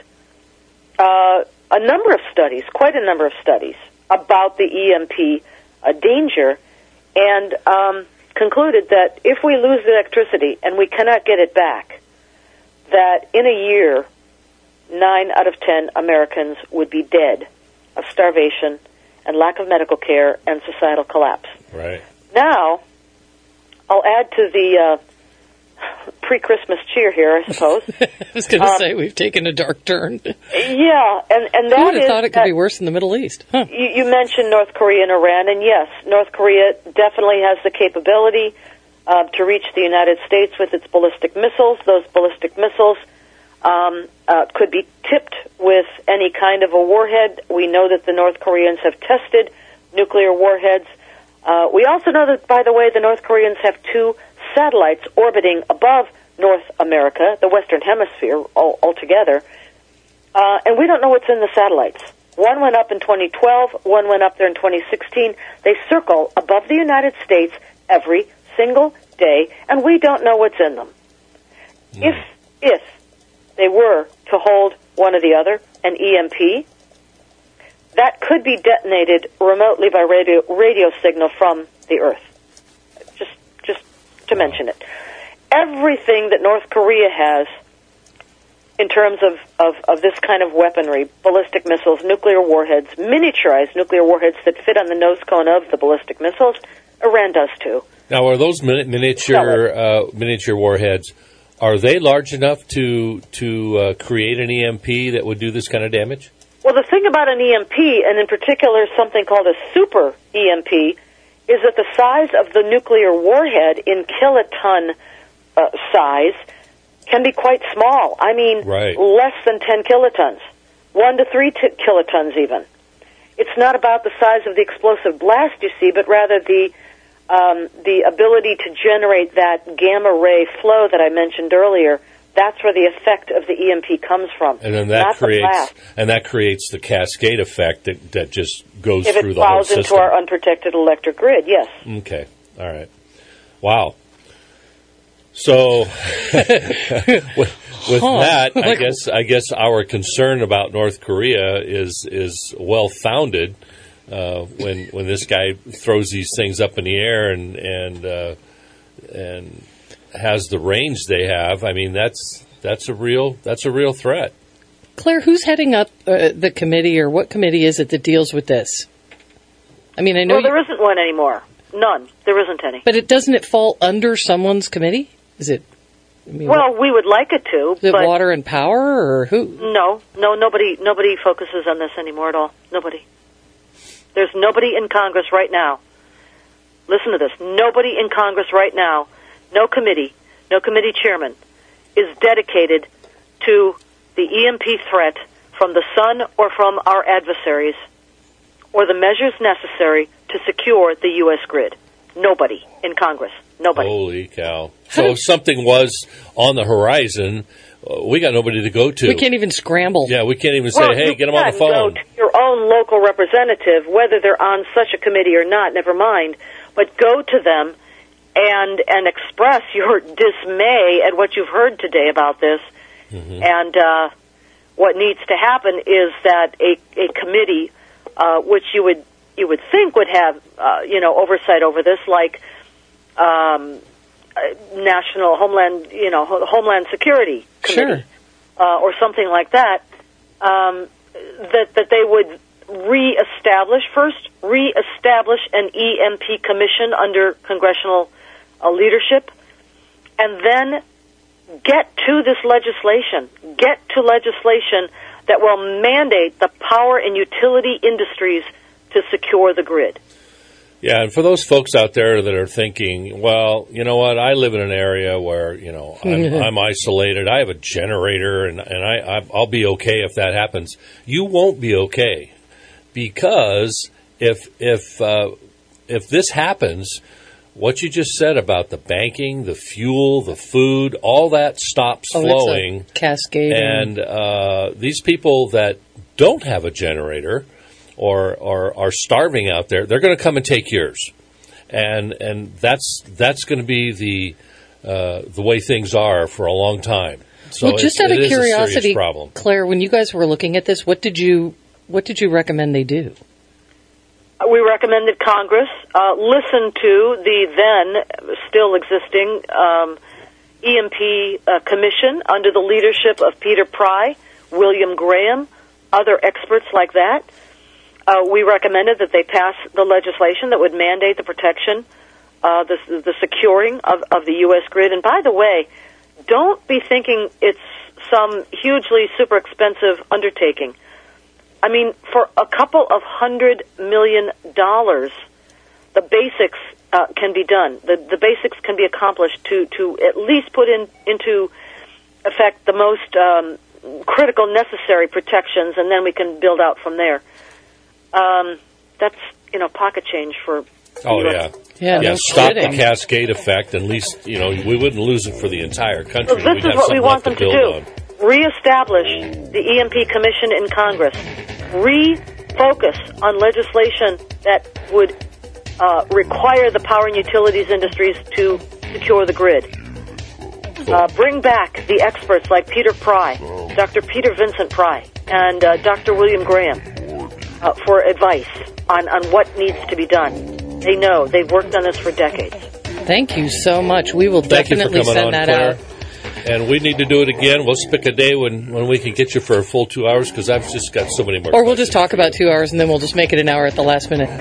uh, a number of studies, quite a number of studies, about the E M P uh, danger, and um, concluded that if we lose the electricity and we cannot get it back, that in a year, nine out of ten Americans would be dead of starvation and lack of medical care and societal collapse. Right. Now, I'll add to the uh, pre-Christmas cheer here, I suppose. I was going to Um, say we've taken a dark turn. Who Yeah, and, and that would have is thought it could that be worse in the Middle East? Huh. you, you mentioned North Korea and Iran, and yes, North Korea definitely has the capability uh, to reach the United States with its ballistic missiles. Those ballistic missiles um, uh, could be tipped with any kind of a warhead. We know that the North Koreans have tested nuclear warheads. Uh, we also know that, by the way, the North Koreans have two satellites orbiting above North America, the Western Hemisphere all, altogether, uh, and we don't know what's in the satellites. One went up in twenty twelve, one went up there in twenty sixteen. They circle above the United States every single day, and we don't know what's in them. If, if they were to hold one or the other, an E M P, that could be detonated remotely by radio, radio signal from the Earth. Just, just to mention it. Everything that North Korea has in terms of, of, of this kind of weaponry, ballistic missiles, nuclear warheads, miniaturized nuclear warheads that fit on the nose cone of the ballistic missiles, Iran does too. Now, are those mini- miniature uh, miniature warheads? Are they large enough to to uh, create an E M P that would do this kind of damage? Well, the thing about an E M P, and in particular something called a super E M P, is that the size of the nuclear warhead in kiloton uh, size can be quite small. I mean, Right. less than ten kilotons, one to three t- kilotons even. It's not about the size of the explosive blast, you see, but rather the um, the ability to generate that gamma ray flow that I mentioned earlier. That's where the effect of the E M P comes from. And then that not the creates blast. and that creates the cascade effect that, that just goes If through it the whole plows into system. our unprotected electric grid, yes. Okay. All right. Wow. So with, with Huh. that, I Like- guess I guess our concern about North Korea is is well founded. Uh, when when this guy throws these things up in the air and and uh, and has the range they have, I mean that's that's a real that's a real threat. Claire, who's heading up uh, the committee, or what committee is it that deals with this? I mean, I know, Well, there you, isn't one anymore. None. There isn't any. but it doesn't it fall under someone's committee? Is it? I mean, Well, we would like it to, is it but water and power, or who? no, no, nobody, nobody focuses on this anymore at all. Nobody. There's nobody in Congress right now. Listen to this. Nobody in Congress right now, no committee, no committee chairman, is dedicated to the E M P threat from the sun or from our adversaries, or the measures necessary to secure the U S grid. Nobody in Congress. Nobody. Holy cow! So if something was on the horizon, uh, we got nobody to go to. We can't even scramble. Yeah, we can't even say, Well, "Hey, you get them on the can phone." Go to your own local representative, whether they're on such a committee or not, never mind. but go to them and and express your dismay at what you've heard today about this. Mm-hmm. And uh, what needs to happen is that a, a committee, uh, which you would you would think would have uh, you know oversight over this, like um, National Homeland you know Homeland Security Committee, sure. uh, or something like that, um, that that they would reestablish first reestablish an E M P commission under congressional uh, leadership, and then get to this legislation, get to legislation that will mandate the power and utility industries to secure the grid. Yeah, and for those folks out there that are thinking, well, you know what, I live in an area where, you know, I'm, I'm isolated, I have a generator, and, and I, I'll be okay if that happens. You won't be okay, because if if uh, if this happens, what you just said about the banking, the fuel, the food, all that stops oh, flowing. It's a cascade. And uh, these people that don't have a generator or, or are starving out there, they're going to come and take yours. And and that's that's going to be the uh, the way things are for a long time. So well, just it, out it of is curiosity, a serious problem. Claire, when you guys were looking at this, what did you what did you recommend they do? We recommended Congress uh, listen to the then still existing um, E M P uh, commission under the leadership of Peter Pry, William Graham, other experts like that. Uh, we recommended that they pass the legislation that would mandate the protection, uh, the, the securing of, of the U S grid. And by the way, don't be thinking it's some hugely super expensive undertaking. I mean, for a couple of hundred million dollars, the basics uh, can be done. The, the basics can be accomplished to, to at least put in into effect the most um, critical, necessary protections, and then we can build out from there. Um, that's, you know, pocket change for... Oh, yeah. Yeah, yeah no stop kidding. the cascade effect. At least, you know, we wouldn't lose it for the entire country. So this We'd is have what we something want them left to build do. on. Reestablish the E M P Commission in Congress. Refocus on legislation that would uh, require the power and utilities industries to secure the grid. Uh, bring back the experts like Peter Pry, Doctor Peter Vincent Pry, and uh, Doctor William Graham uh, for advice on, on what needs to be done. They know. They've worked on this for decades. Thank you so much. We will Thank definitely you for coming send on, that Claire. out. And we need to do it again. We'll pick a day when, when we can get you for a full two hours, because I've just got so many more Or we'll just questions talk about two hours, and then we'll just make it an hour at the last minute.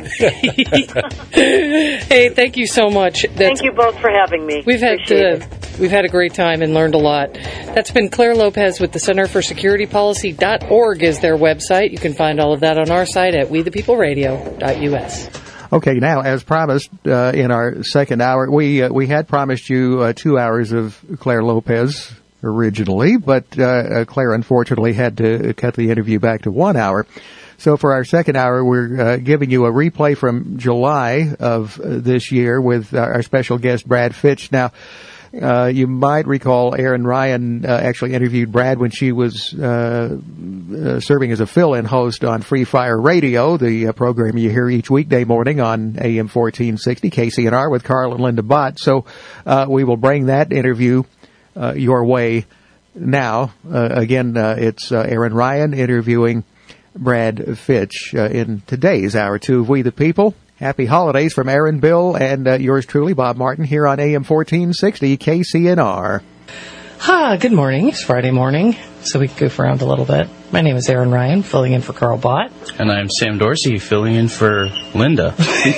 Hey, thank you so much. That's, Thank you both for having me. We've had Appreciate uh, it. we've had a great time and learned a lot. That's been Claire Lopez with the Center for Security Policy dot org is their website. You can find all of that on our site at we the people radio dot u s. Okay, now, as promised uh, in our second hour, we uh, we had promised you uh, two hours of Claire Lopez originally, but uh, Claire unfortunately had to cut the interview back to one hour. So for our second hour, we're uh, giving you a replay from July of uh, this year with our special guest, Brad Fitch. Now, uh, you might recall Erin Ryan uh, actually interviewed Brad when she was uh, uh, serving as a fill-in host on Free Fire Radio, the uh, program you hear each weekday morning on A M fourteen sixty, K C N R with Carl and Linda Bott. So uh, we will bring that interview Uh, your way now. Uh, again, uh, it's uh, Erin Ryan interviewing Brad Fitch uh, in today's Hour two of We the People. Happy holidays from Erin, Bill, and uh, yours truly, Bob Martin, here on A M fourteen sixty K C N R. Hi, good morning. It's Friday morning, so we can goof around a little bit. My name is Erin Ryan, filling in for Carl Bott. And I'm Sam Dorsey, filling in for Linda.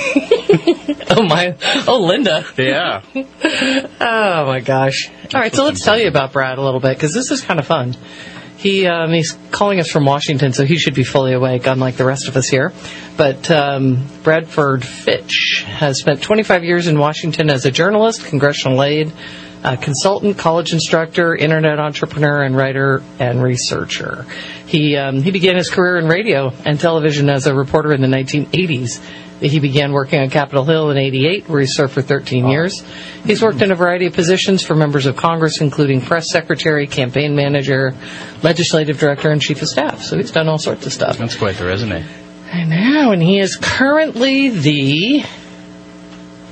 Oh, my. Oh, Linda. Yeah. Oh, my gosh. All right, so let's tell you about Brad a little bit, because this is kind of fun. He um, He's calling us from Washington, so he should be fully awake, unlike the rest of us here. But um, Bradford Fitch has spent twenty-five years in Washington as a journalist, congressional aide, uh, consultant, college instructor, internet entrepreneur, and writer and researcher. He um, he began his career in radio and television as a reporter in the nineteen eighties. He began working on Capitol Hill in eighty-eight, where he served for thirteen years. He's worked in a variety of positions for members of Congress, including press secretary, campaign manager, legislative director, and chief of staff. So he's done all sorts of stuff. That's quite the resume. I know, and he is currently the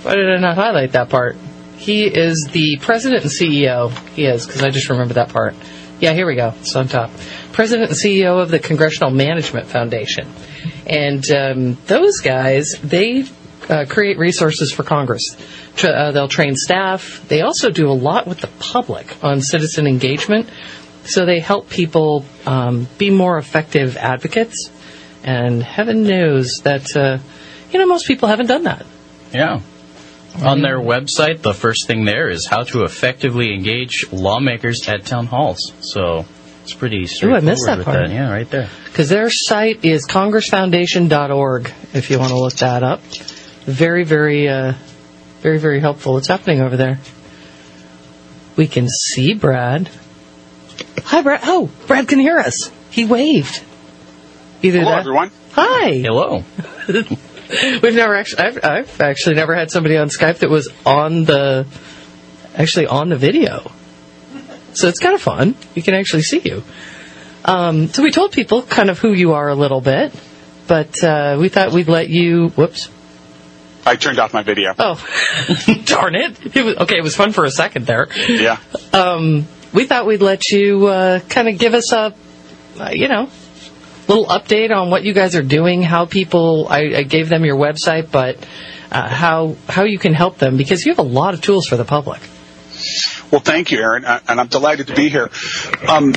Why did I not highlight that part? He is the president and C E O. He is, because I just remembered that part. Yeah, here we go. It's on top. President and C E O of the Congressional Management Foundation. And um, those guys, they uh, create resources for Congress. Tra- uh, they'll train staff. They also do a lot with the public on citizen engagement. So they help people um, be more effective advocates. And heaven knows that, uh, you know, most people haven't done that. Yeah. On their website, the first thing there is how to effectively engage lawmakers at town halls. So it's pretty straightforward. Ooh, I missed that with part. That. Yeah, right there. Because their site is congress foundation dot org, if you want to look that up. Very, very, uh, very, very helpful. What's happening over there? We can see Brad. Hi, Brad. Oh, Brad can hear us. He waved. Either Hello, that- everyone. Hi. Hello. We've never actually, I've, I've actually never had somebody on Skype that was on the, actually on the video. So it's kind of fun. You can actually see you. Um, so we told people kind of who you are a little bit, but uh, we thought we'd let you, whoops. I turned off my video. Oh, darn it. It was, okay, it was fun for a second there. Yeah. Um, we thought we'd let you uh, kind of give us a, uh, you know, little update on what you guys are doing, how people, I, I gave them your website, but uh, how how you can help them, because you have a lot of tools for the public. Well, thank you, Aaron, and I'm delighted to be here. Um,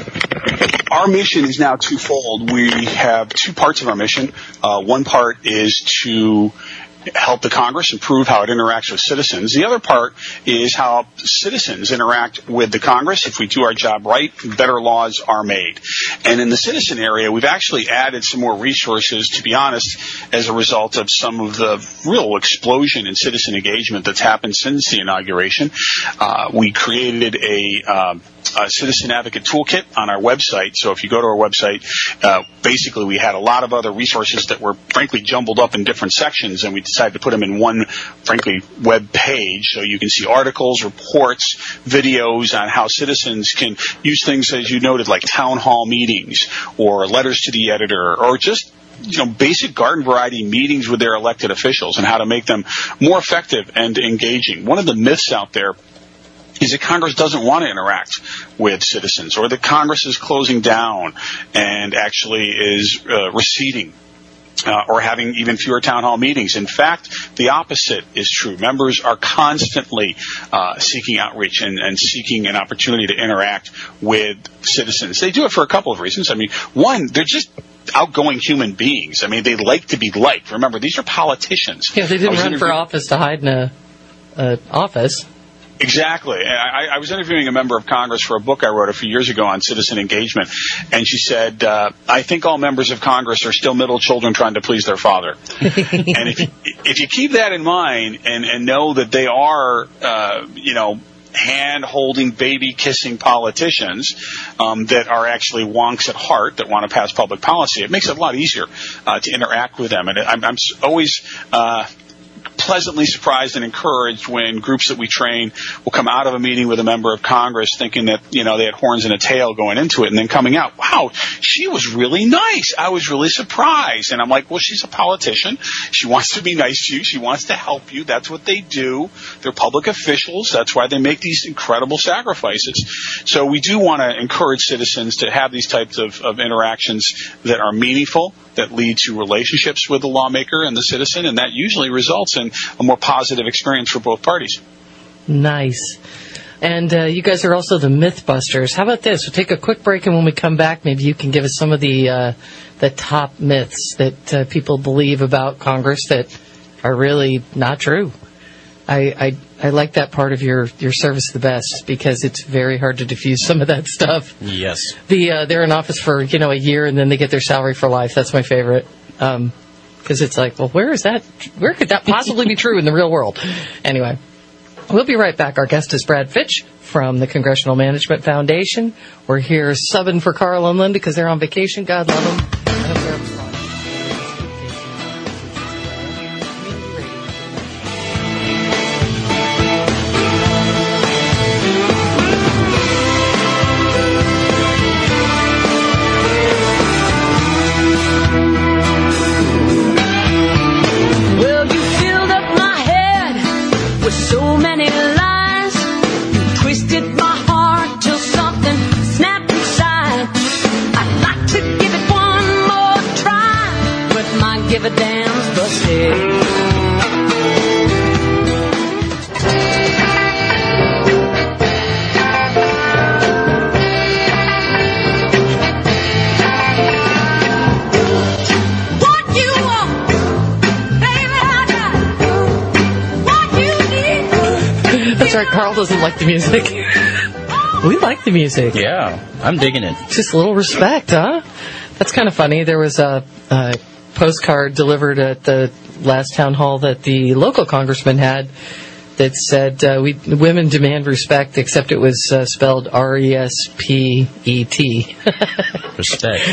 our mission is now twofold. We have two parts of our mission. Uh, one part is to help the Congress improve how it interacts with citizens. The other part is how citizens interact with the Congress. If we do our job right, better laws are made. And in the citizen area, we've actually added some more resources, to be honest, as a result of some of the real explosion in citizen engagement that's happened since the inauguration. Uh, we created a um, Uh, Citizen Advocate Toolkit on our website. So if you go to our website, uh, basically we had a lot of other resources that were frankly jumbled up in different sections, and we decided to put them in one, frankly, web page. So you can see articles, reports, videos on how citizens can use things, as you noted, like town hall meetings or letters to the editor, or just you know, basic garden variety meetings with their elected officials, and how to make them more effective and engaging. One of the myths out there is that Congress doesn't want to interact with citizens, or that Congress is closing down and actually is uh, receding, uh, or having even fewer town hall meetings. In fact, the opposite is true. Members are constantly uh, seeking outreach and, and seeking an opportunity to interact with citizens. They do it for a couple of reasons. I mean, one, they're just outgoing human beings. I mean, they like to be liked. Remember, these are politicians. Yeah, they didn't run for office to hide in a, a office. Exactly. I, I was interviewing a member of Congress for a book I wrote a few years ago on citizen engagement, and she said, uh, I think all members of Congress are still middle children trying to please their father. And if you, if you keep that in mind and, and know that they are, uh, you know, hand-holding, baby-kissing politicians um, that are actually wonks at heart that want to pass public policy, it makes it a lot easier uh, to interact with them. And I'm, I'm always uh, pleasantly surprised and encouraged when groups that we train will come out of a meeting with a member of Congress thinking that, you know, they had horns and a tail going into it, and then coming out, wow, she was really nice. I was really surprised. And I'm like, well, she's a politician. She wants to be nice to you. She wants to help you. That's what they do. They're public officials. That's why they make these incredible sacrifices. So we do want to encourage citizens to have these types of, of interactions that are meaningful, that lead to relationships with the lawmaker and the citizen, and that usually results in a more positive experience for both parties. Nice. And uh, you guys are also the Mythbusters. How about this? We'll take a quick break, and when we come back, maybe you can give us some of the uh, the top myths that uh, people believe about Congress that are really not true. I, I I like that part of your, your service the best, because it's very hard to diffuse some of that stuff. Yes. The uh, they're in office for, you know, a year, and then they get their salary for life. That's my favorite. Um, because it's like, well, where is that? Where could that possibly be true in the real world? Anyway, we'll be right back. Our guest is Brad Fitch from the Congressional Management Foundation. We're here subbing for Carl and Linda because they're on vacation. God love them. I hope they're having fun. That's right, Carl doesn't like the music. We like the music. Yeah, I'm digging it. Just a little respect, huh? That's kind of funny. There was a, a postcard delivered at the last town hall that the local congressman had that said, uh, we women demand respect, except it was uh, spelled R E S P E T. Respect.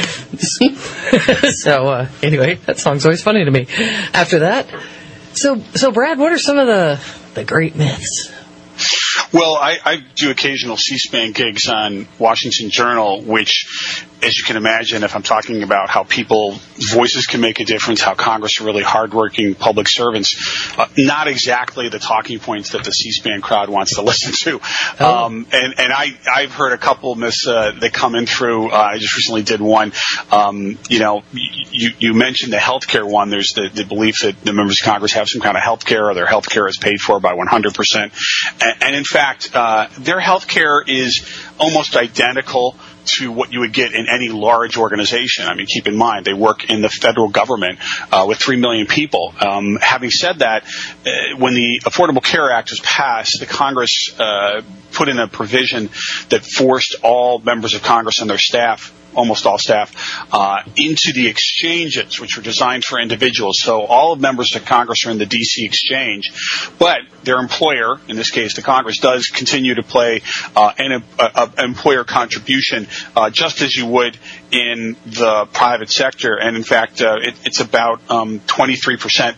So, uh, anyway, that song's always funny to me. After that, so, so Brad, what are some of the, the great myths? Well, I, I do occasional C-SPAN gigs on Washington Journal, which, as you can imagine, if I'm talking about how people, voices can make a difference, how Congress are really hardworking public servants, uh, not exactly the talking points that the C-SPAN crowd wants to listen to. Oh. Um, and and I, I've heard a couple miss uh, that come in through. Uh, I just recently did one. Um, you know, you, you mentioned the healthcare one. There's the, the belief that the members of Congress have some kind of health care, or their health care is paid for by one hundred percent. And, and in fact, uh, their health care is almost identical to what you would get in any large organization. I mean, keep in mind, they work in the federal government uh, with three million people. Um, having said that, uh, when the Affordable Care Act was passed, the Congress uh, put in a provision that forced all members of Congress and their staff, almost all staff, uh, into the exchanges, which were designed for individuals. So all members of Congress are in the D C exchange, but their employer, in this case the Congress, does continue to play uh, an a, a employer contribution uh, just as you would in the private sector. And in fact, uh, it, it's about um, twenty-three percent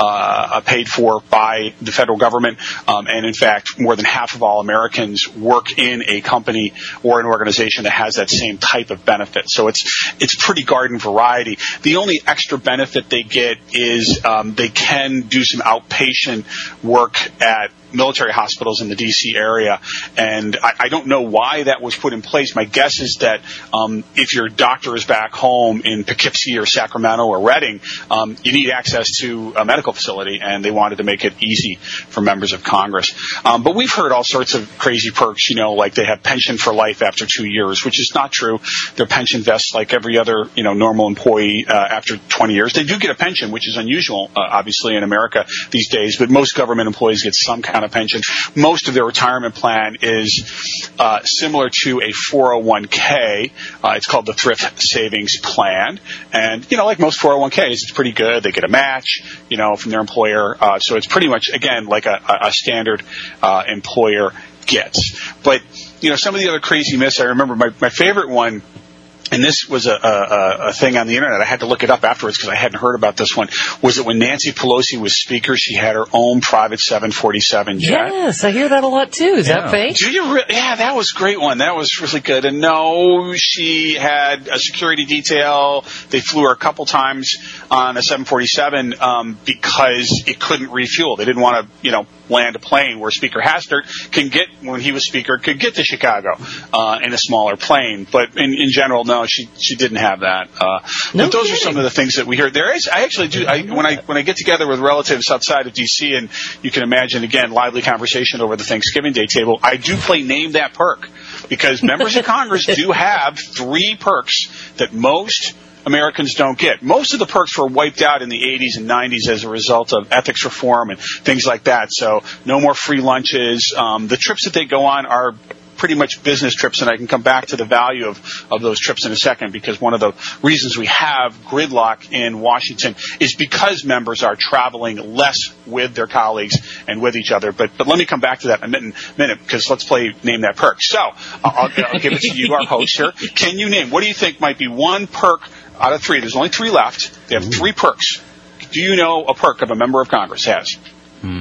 uh, paid for by the federal government. Um, and in fact, more than half of all Americans work in a company or an organization that has that same type of benefit. So it's it's pretty garden variety. The only extra benefit they get is um, they can do some outpatient work at military hospitals in the D C area, and I, I don't know why that was put in place. My guess is that um, if your doctor is back home in Poughkeepsie or Sacramento or Redding, um, you need access to a medical facility, and they wanted to make it easy for members of Congress. Um, but we've heard all sorts of crazy perks, you know, like they have pension for life after two years, which is not true. Their pension vests like every other, you know, normal employee uh, after twenty years. They do get a pension, which is unusual, uh, obviously, in America these days, but most government employees get some kind of pension. Most of their retirement plan is uh, similar to a four oh one k. Uh, it's called the Thrift Savings Plan. And, you know, like most four oh one k's, it's pretty good. They get a match, you know, from their employer. Uh, so it's pretty much, again, like a, a standard uh, employer gets. But, you know, some of the other crazy myths, I remember my, my favorite one, and this was a, a, a thing on the internet, I had to look it up afterwards because I hadn't heard about this one, was that when Nancy Pelosi was Speaker, she had her own private seven forty-seven jet. Yes, I hear that a lot too. Is Yeah. that fake? Do you re- yeah, that was a great one. That was really good. And no, she had a security detail. They flew her a couple times on a seven forty-seven um, because it couldn't refuel. They didn't want to, you know, land a plane where Speaker Hastert can get, when he was Speaker, could get to Chicago uh, in a smaller plane. But in, in general, no, she she didn't have that. Uh, No but those kidding. are some of the things that we hear. There is, I actually do, I, when I when I get together with relatives outside of D C, and you can imagine, again, lively conversation over the Thanksgiving Day table, I do play Name That Perk, because members of Congress do have three perks that most Americans don't get. Most of the perks were wiped out in the eighties and nineties as a result of ethics reform and things like that. So no more free lunches. Um, the trips that they go on are pretty much business trips, and I can come back to the value of, of those trips in a second, because one of the reasons we have gridlock in Washington is because members are traveling less with their colleagues and with each other. But but let me come back to that in a minute, minute because let's play Name That Perk. So I'll, I'll give it to you, our host here. Can you name, what do you think might be one perk out of three? There's only three left. They have three perks. Do you know a perk of a member of Congress has? Hmm.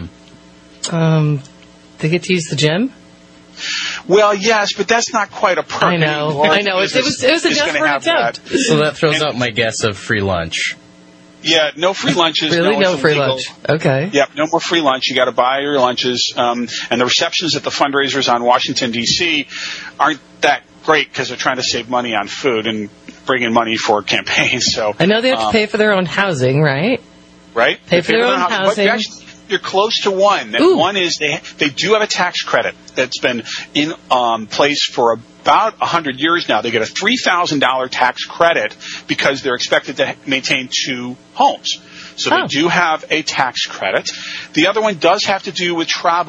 Um, they get to use the gym? Well, yes, but that's not quite a perk. I know. Any I know. It, it was it was a is gonna desperate have attempt. that. So that throws And- out my guess of free lunch. Yeah, no free lunches. Really, no, no it's free illegal. lunch. Okay. Yep, no more free lunch. You got to buy your lunches. Um, and the receptions at the fundraisers on Washington, D C aren't that great because they're trying to save money on food and bring in money for campaigns. So I know they have to um, pay for their own housing, right? right? Pay They for their own house- but housing. actually, you're close to one. That Ooh. one is they they do have a tax credit that's been in um, place for about one hundred years now. They get a three thousand dollars tax credit because they're expected to maintain two homes. So Oh. they do have a tax credit. The other one does have to do with travel.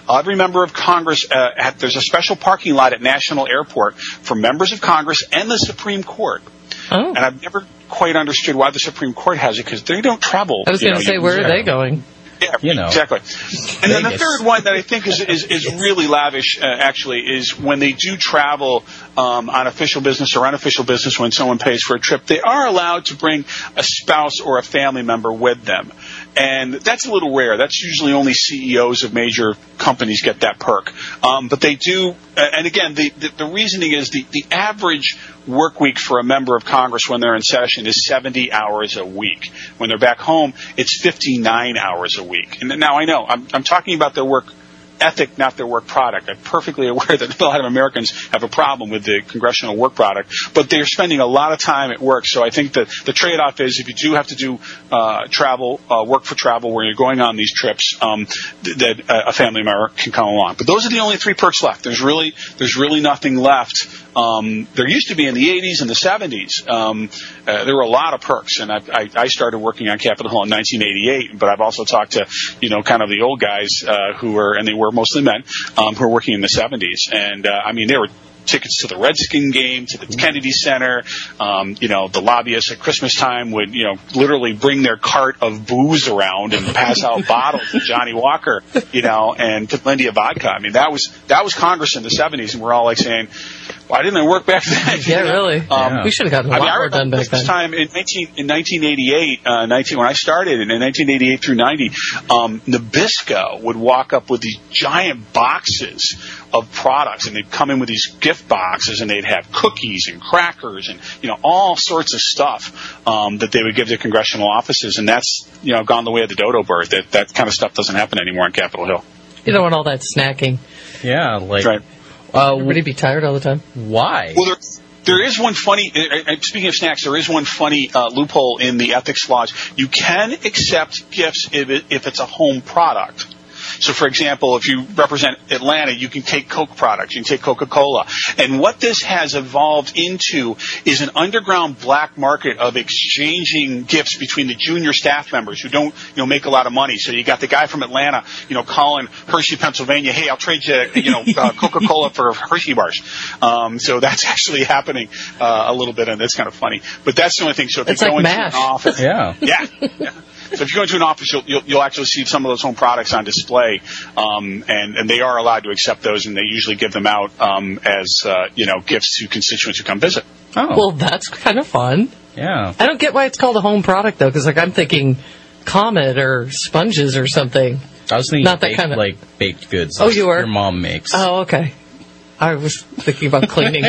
every member of Congress, uh, at, there's a special parking lot at National Airport for members of Congress and the Supreme Court. Oh. And I've never quite understood why the Supreme Court has it, because they don't travel. I was going to say, where are they going? Yeah, you know, exactly. And then the third one that I think is is, is really lavish, uh, actually, is when they do travel um, on official business or unofficial business. When someone pays for a trip, they are allowed to bring a spouse or a family member with them. And that's a little rare. That's usually only C E Os of major companies get that perk. Um, but they do, and again, the, the, the reasoning is the, the average work week for a member of Congress when they're in session is seventy hours a week. When they're back home, it's fifty-nine hours a week. And now I know, I'm, I'm talking about their work ethic, not their work product. I'm perfectly aware that a lot of Americans have a problem with the congressional work product, but they're spending a lot of time at work. So I think that the trade-off is if you do have to do uh, travel, uh, work for travel where you're going on these trips, um, th- that uh, a family member can come along. But those are the only three perks left. There's really, there's really nothing left. Um, there used to be in the eighties and the seventies. Um, uh, there were a lot of perks, and I, I, I started working on Capitol Hill in nineteen eighty-eight. But I've also talked to, you know, kind of the old guys uh, who were, and they were mostly men, um, who were working in the seventies. And uh, I mean, they were tickets to the Redskin game, to the Kennedy Center. Um, you know, the lobbyists at Christmas time would, you know, literally bring their cart of booze around and pass out bottles of Johnny Walker, you know, and plenty of vodka. I mean, that was that was Congress in the seventies, and we're all like saying, why didn't I work back then? Yeah, really. Um, yeah. We should have gotten a I lot mean, more done back then. This time in nineteen in nineteen eighty-eight, uh, nineteen when I started, and in nineteen eighty-eight through ninety, um, Nabisco would walk up with these giant boxes of products, and they'd come in with these gift boxes, and they'd have cookies and crackers and, you know, all sorts of stuff um, that they would give to congressional offices, and that's, you know, gone the way of the dodo bird. That that kind of stuff doesn't happen anymore on Capitol Hill. You don't want all that snacking. Yeah, like. Right. Uh, Everybody be tired all the time? Why? Well, there, there is one funny, uh, speaking of snacks, there is one funny uh, loophole in the ethics laws. You can accept gifts if, it, if it's a home product. So, for example, if you represent Atlanta, you can take Coke products, you can take Coca-Cola. And what this has evolved into is an underground black market of exchanging gifts between the junior staff members who don't, you know, make a lot of money. So you got the guy from Atlanta, you know, calling Hershey, Pennsylvania, hey, I'll trade you, you know, uh, Coca-Cola for Hershey bars. Um, so that's actually happening uh, a little bit, and that's kind of funny. But that's the only thing. So if it's you like go into MASH. an office, yeah, yeah. yeah. So if you go into an office, you'll, you'll, you'll actually see some of those home products on display, um, and, and they are allowed to accept those, and they usually give them out um, as uh, you know, gifts to constituents who come visit. Oh, well, that's kind of fun. Yeah, I don't get why it's called a home product though, because like I'm thinking Comet or sponges or something. I was thinking not baked, that kind of like baked goods. Oh, like you were? Your mom makes. Oh, okay. I was thinking about cleaning.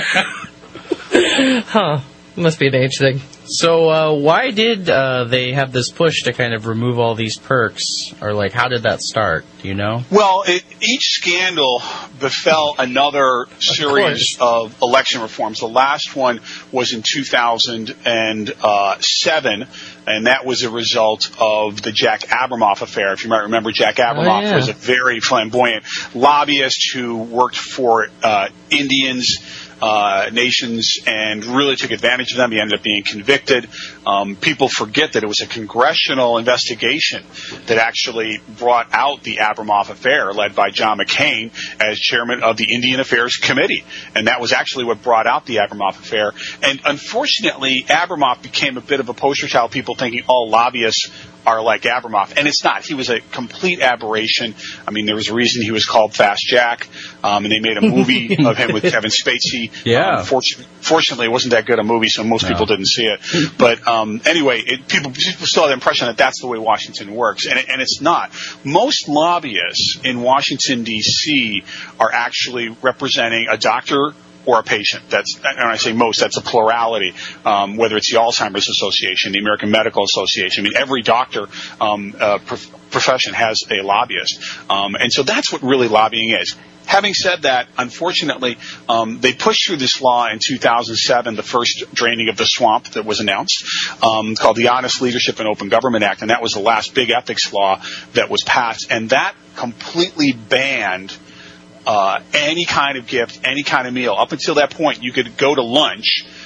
Huh. Must be an age thing. So, uh, why did uh, they have this push to kind of remove all these perks? Or, like, how did that start? Do you know? Well, it, each scandal befell another series of, of election reforms. The last one was in two thousand seven, and that was a result of the Jack Abramoff affair. If you might remember, Jack Abramoff oh, yeah. was a very flamboyant lobbyist who worked for uh, Indians, Uh, nations, and really took advantage of them. He ended up being convicted. Um, people forget that it was a congressional investigation that actually brought out the Abramoff affair, led by John McCain as chairman of the Indian Affairs Committee. And that was actually what brought out the Abramoff affair. And unfortunately, Abramoff became a bit of a poster child, people thinking all lobbyists are like Abramoff. And it's not. He was a complete aberration. I mean, there was a reason he was called Fast Jack, um, and they made a movie of him with Kevin Spacey. Yeah. Um, fortunately, fortunately, it wasn't that good a movie, so most no. people didn't see it. But um, anyway, it, people, people still have the impression that that's the way Washington works, and, it, and it's not. Most lobbyists in Washington, D C are actually representing a doctor or a patient. That's, and when I say most, that's a plurality, um, whether it's the Alzheimer's Association, the American Medical Association. I mean, every doctor um, uh, prof- profession has a lobbyist. Um, and so that's what really lobbying is. Having said that, unfortunately, um, they pushed through this law in two thousand seven, the first draining of the swamp that was announced, um, called the Honest Leadership and Open Government Act, and that was the last big ethics law that was passed, and that completely banned uh, any kind of gift, any kind of meal. Up until that point, you could go to lunch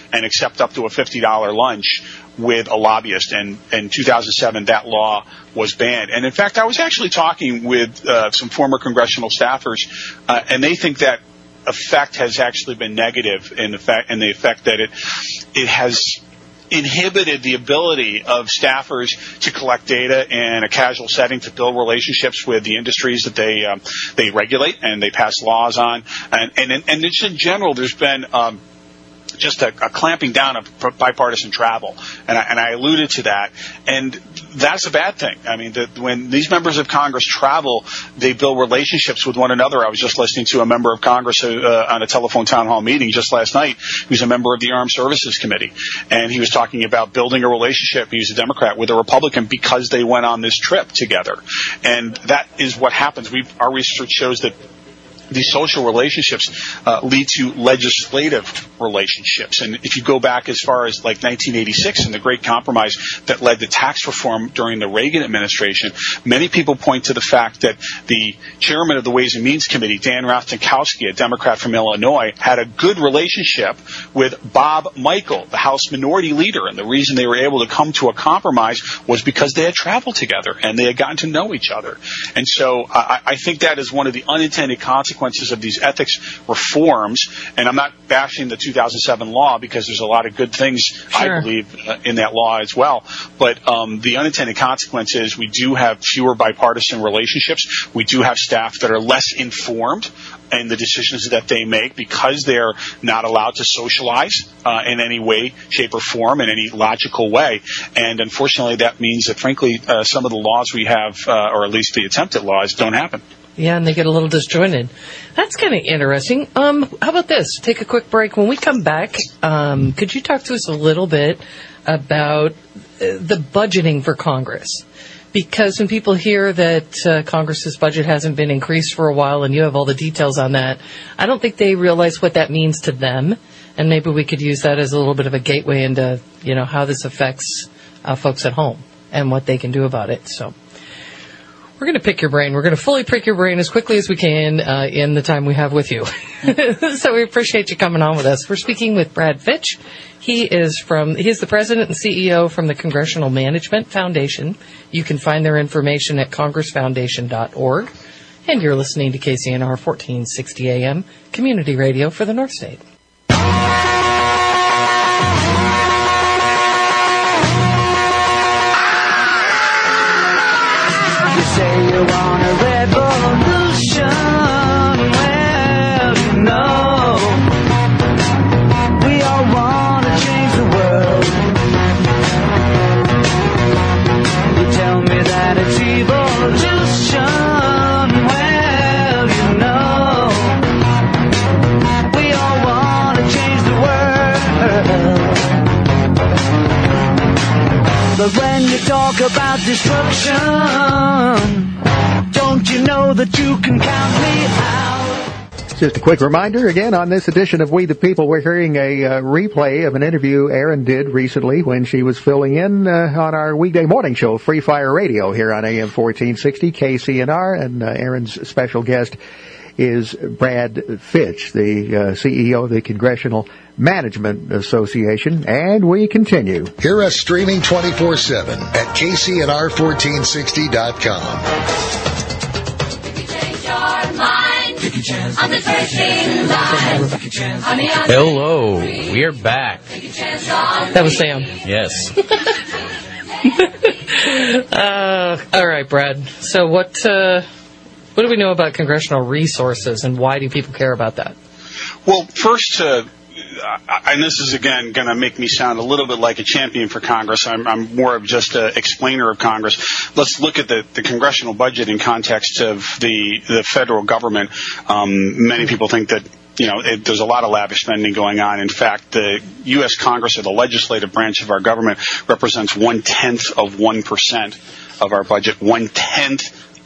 and accept up to a fifty dollars lunch with a lobbyist. And in two thousand seven, that law was banned. And in fact, I was actually talking with uh, some former congressional staffers, uh, and they think that effect has actually been negative in the fact, in the effect that it it has inhibited the ability of staffers to collect data in a casual setting, to build relationships with the industries that they um, they regulate and they pass laws on, and and and just in general, there's been um, just a, a clamping down of bipartisan travel, and I, and I alluded to that, and that's a bad thing. I mean, the, when these members of Congress travel, they build relationships with one another. I was just listening to a member of Congress uh, on a telephone town hall meeting just last night, who's a member of the Armed Services Committee, and he was talking about building a relationship, he's a Democrat, with a Republican because they went on this trip together, and that is what happens. We've, our research shows that these social relationships uh, lead to legislative relationships. And if you go back as far as like nineteen eighty-six and the Great Compromise that led to tax reform during the Reagan administration, many people point to the fact that the chairman of the Ways and Means Committee, Dan Rostenkowski, a Democrat from Illinois, had a good relationship with Bob Michael, the House Minority Leader. And the reason they were able to come to a compromise was because they had traveled together and they had gotten to know each other. And so I, I think that is one of the unintended consequences of these ethics reforms, and I'm not bashing the two thousand seven law because there's a lot of good things, sure, I believe, uh, in that law as well, but um, the unintended consequence is we do have fewer bipartisan relationships. We do have staff that are less informed in the decisions that they make because they're not allowed to socialize uh, in any way, shape, or form, in any logical way. And unfortunately, that means that, frankly, uh, some of the laws we have, uh, or at least the attempted laws, don't happen. Yeah, and they get a little disjointed. That's kind of interesting. Um, how about this? Take a quick break. When we come back, um, could you talk to us a little bit about the budgeting for Congress? Because when people hear that uh, Congress's budget hasn't been increased for a while and you have all the details on that, I don't think they realize what that means to them. And maybe we could use that as a little bit of a gateway into, you know, how this affects uh, folks at home and what they can do about it. So we're going to pick your brain. We're going to fully pick your brain as quickly as we can uh, in the time we have with you. So we appreciate you coming on with us. We're speaking with Brad Fitch. He is from, he is the president and C E O from the Congressional Management Foundation. You can find their information at congress foundation dot org. And you're listening to K C N R fourteen sixty A M, community radio for the North State. Say you want a revolution, well, you know, we all want to change the world. You tell me that it's evolution, well, you know, we all want to change the world. But when you talk about destruction, don't you know that you can count me out? Just a quick reminder, again, on this edition of We the People, we're hearing a uh, replay of an interview Erin did recently when she was filling in uh, on our weekday morning show, Free Fire Radio, here on A M fourteen sixty K C N R, and uh, Erin's special guest is Brad Fitch, the uh, C E O of the Congressional Management Association, and we continue. Hear us streaming twenty-four seven at K C N R fourteen sixty dot com. Hello, we're back. That was Sam. Yes. uh, all right, Brad. So what uh, what do we know about congressional resources, and why do people care about that? Well, first, uh, and this is, again, going to make me sound a little bit like a champion for Congress. I'm, I'm more of just an explainer of Congress. Let's look at the, the congressional budget in context of the, the federal government. Um, many people think that, you know, it, there's a lot of lavish spending going on. In fact, the U S Congress, or the legislative branch of our government, represents one-tenth of one percent of our budget, one-tenth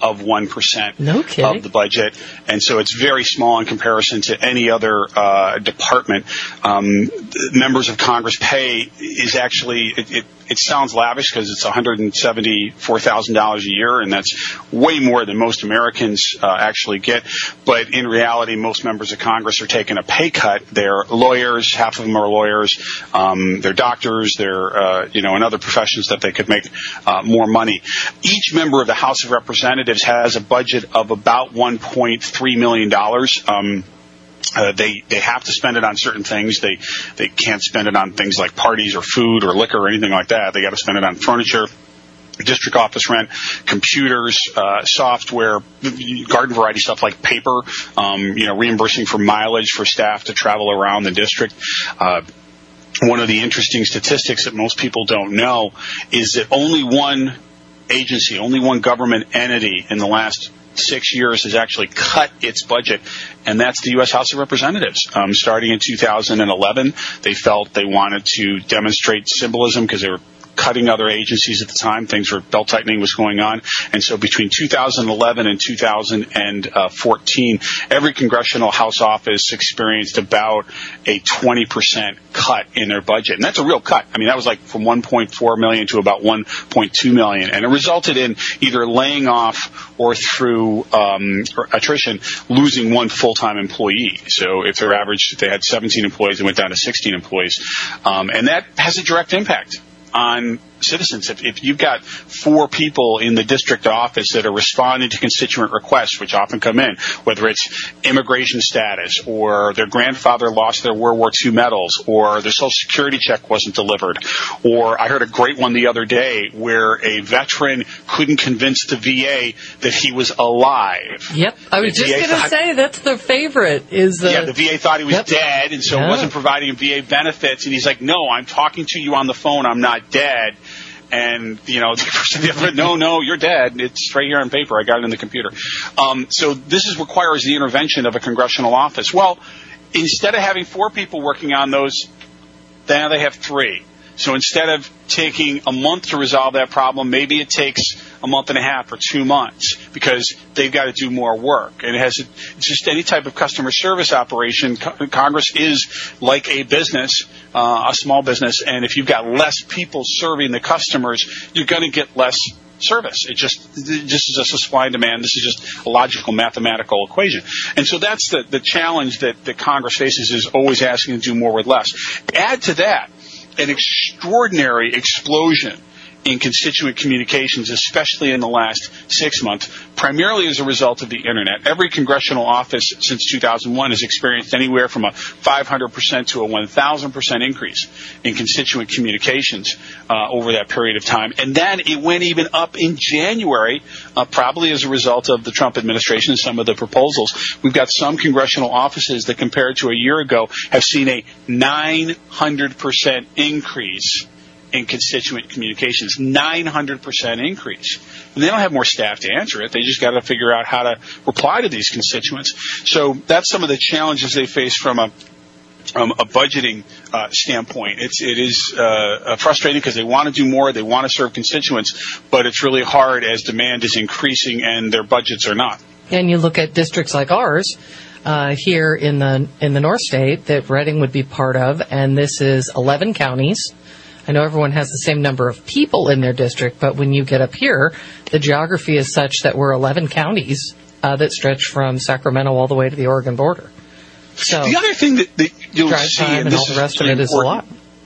of one percent no kidding. of the budget. And so it's very small in comparison to any other uh, department. Um, members of Congress pay is actually, it, it, it sounds lavish because it's one hundred seventy-four thousand dollars a year, and that's way more than most Americans uh, actually get. But in reality, most members of Congress are taking a pay cut. They're lawyers, half of them are lawyers. Um, they're doctors. They're, uh, you know, in other professions that they could make uh, more money. Each member of the House of Representatives has a budget of about one point three million dollars. Um, Uh, they they have to spend it on certain things. They they can't spend it on things like parties or food or liquor or anything like that. They got to spend it on furniture, district office rent, computers, uh, software, garden variety stuff like paper. Um, you know, reimbursing for mileage for staff to travel around the district. Uh, one of the interesting statistics that most people don't know is that only one agency, only one government entity in the last six years has actually cut its budget, and that's the U S House of Representatives. Um, starting in two thousand eleven, they felt they wanted to demonstrate symbolism because they were cutting other agencies at the time. Things were, belt-tightening was going on. And so between two thousand eleven and two thousand fourteen, every congressional House office experienced about a twenty percent cut in their budget. And that's a real cut. I mean, that was like from one point four million dollars to about one point two million dollars. And it resulted in either laying off or through um, attrition, losing one full-time employee. So if their average, if they had seventeen employees, they went down to sixteen employees. Um, and that has a direct impact on citizens. If, if you've got four people in the district office that are responding to constituent requests, which often come in, whether it's immigration status or their grandfather lost their World War Two medals or their Social Security check wasn't delivered, or I heard a great one the other day where a veteran couldn't convince the V A that he was alive. Yep, I was the just going to say that's the favorite. Is the yeah, the V A thought he was yep. dead, and so yeah. wasn't providing him V A benefits. And he's like, "No, I'm talking to you on the phone. I'm not dead." And, you know, the person, the other, no, no, you're dead. It's right here on paper. I got it in the computer. Um, so this is, requires the intervention of a congressional office. Well, instead of having four people working on those, now they have three. So instead of taking a month to resolve that problem, maybe it takes a month and a half or two months because they've got to do more work. And it has it's just any type of customer service operation. Co- Congress is like a business, uh, a small business, and if you've got less people serving the customers, you're going to get less service. It just it just is just a supply and demand. This is just a logical mathematical equation. And so that's the, the challenge that, that Congress faces, is always asking to do more with less. Add to that an extraordinary explosion in constituent communications, especially in the last six months, primarily as a result of the Internet. Every congressional office since two thousand one has experienced anywhere from a five hundred percent to a one thousand percent increase in constituent communications uh, over that period of time. And then it went even up in January, uh, probably as a result of the Trump administration and some of the proposals. We've got some congressional offices that, compared to a year ago, have seen a nine hundred percent increase in constituent communications, nine hundred percent increase. And they don't have more staff to answer it. They just got to figure out how to reply to these constituents. So that's some of the challenges they face from a um, a budgeting uh, standpoint. It's it is uh, frustrating because they want to do more, they want to serve constituents, but it's really hard as demand is increasing and their budgets are not. And you look at districts like ours uh, here in the in the North State that Reading would be part of, and this is eleven counties. I know everyone has the same number of people in their district, but when you get up here, the geography is such that we're eleven counties uh, that stretch from Sacramento all the way to the Oregon border. So the other thing that, that you'll drive see, time and, and this all the is rest of really it is a lot.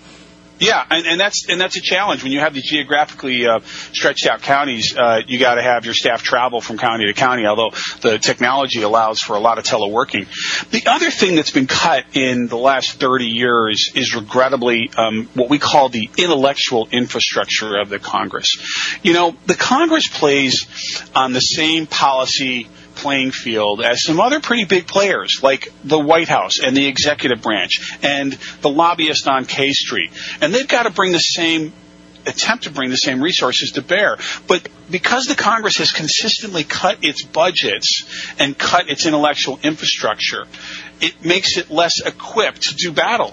Yeah, and, and that's and that's a challenge when you have the geographically uh, stretched out counties. Uh, you got to have your staff travel from county to county. Although the technology allows for a lot of teleworking. The other thing that's been cut in the last thirty years is regrettably um, what we call the intellectual infrastructure of the Congress. You know, the Congress plays on the same policy playing field as some other pretty big players like the White House and the executive branch and the lobbyist on K Street. And they've got to bring the same, attempt to bring the same resources to bear. But because the Congress has consistently cut its budgets and cut its intellectual infrastructure, it makes it less equipped to do battle.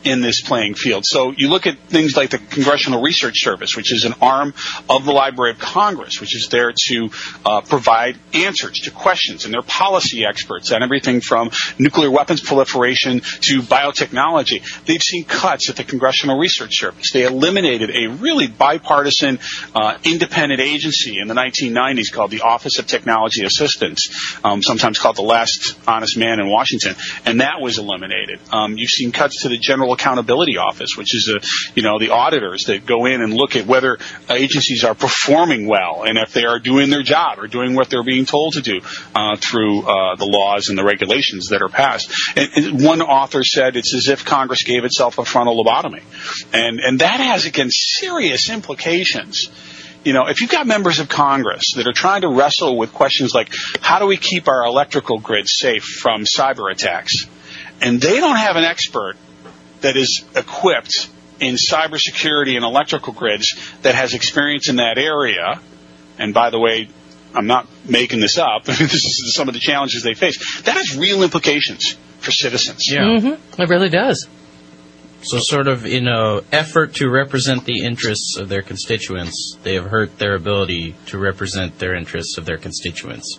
in this playing field. So you look at things like the Congressional Research Service, which is an arm of the Library of Congress, which is there to uh, provide answers to questions, and they're policy experts on everything from nuclear weapons proliferation to biotechnology. They've seen cuts at the Congressional Research Service. They eliminated a really bipartisan uh, independent agency in the nineteen nineties called the Office of Technology Assistance, um, sometimes called the last honest man in Washington, and that was eliminated. Um, you've seen cuts to the General Accountability Office, which is, a, you know, the auditors that go in and look at whether agencies are performing well and if they are doing their job or doing what they're being told to do uh, through uh, the laws and the regulations that are passed. And, and one author said it's as if Congress gave itself a frontal lobotomy. And, and that has, again, serious implications. You know, if you've got members of Congress that are trying to wrestle with questions like how do we keep our electrical grid safe from cyber attacks, and they don't have an expert that is equipped in cybersecurity and electrical grids that has experience in that area, and by the way, I'm not making this up, this is some of the challenges they face, that has real implications for citizens. Yeah. Mm-hmm. It really does. So sort of in an effort to represent the interests of their constituents, they have hurt their ability to represent their interests of their constituents.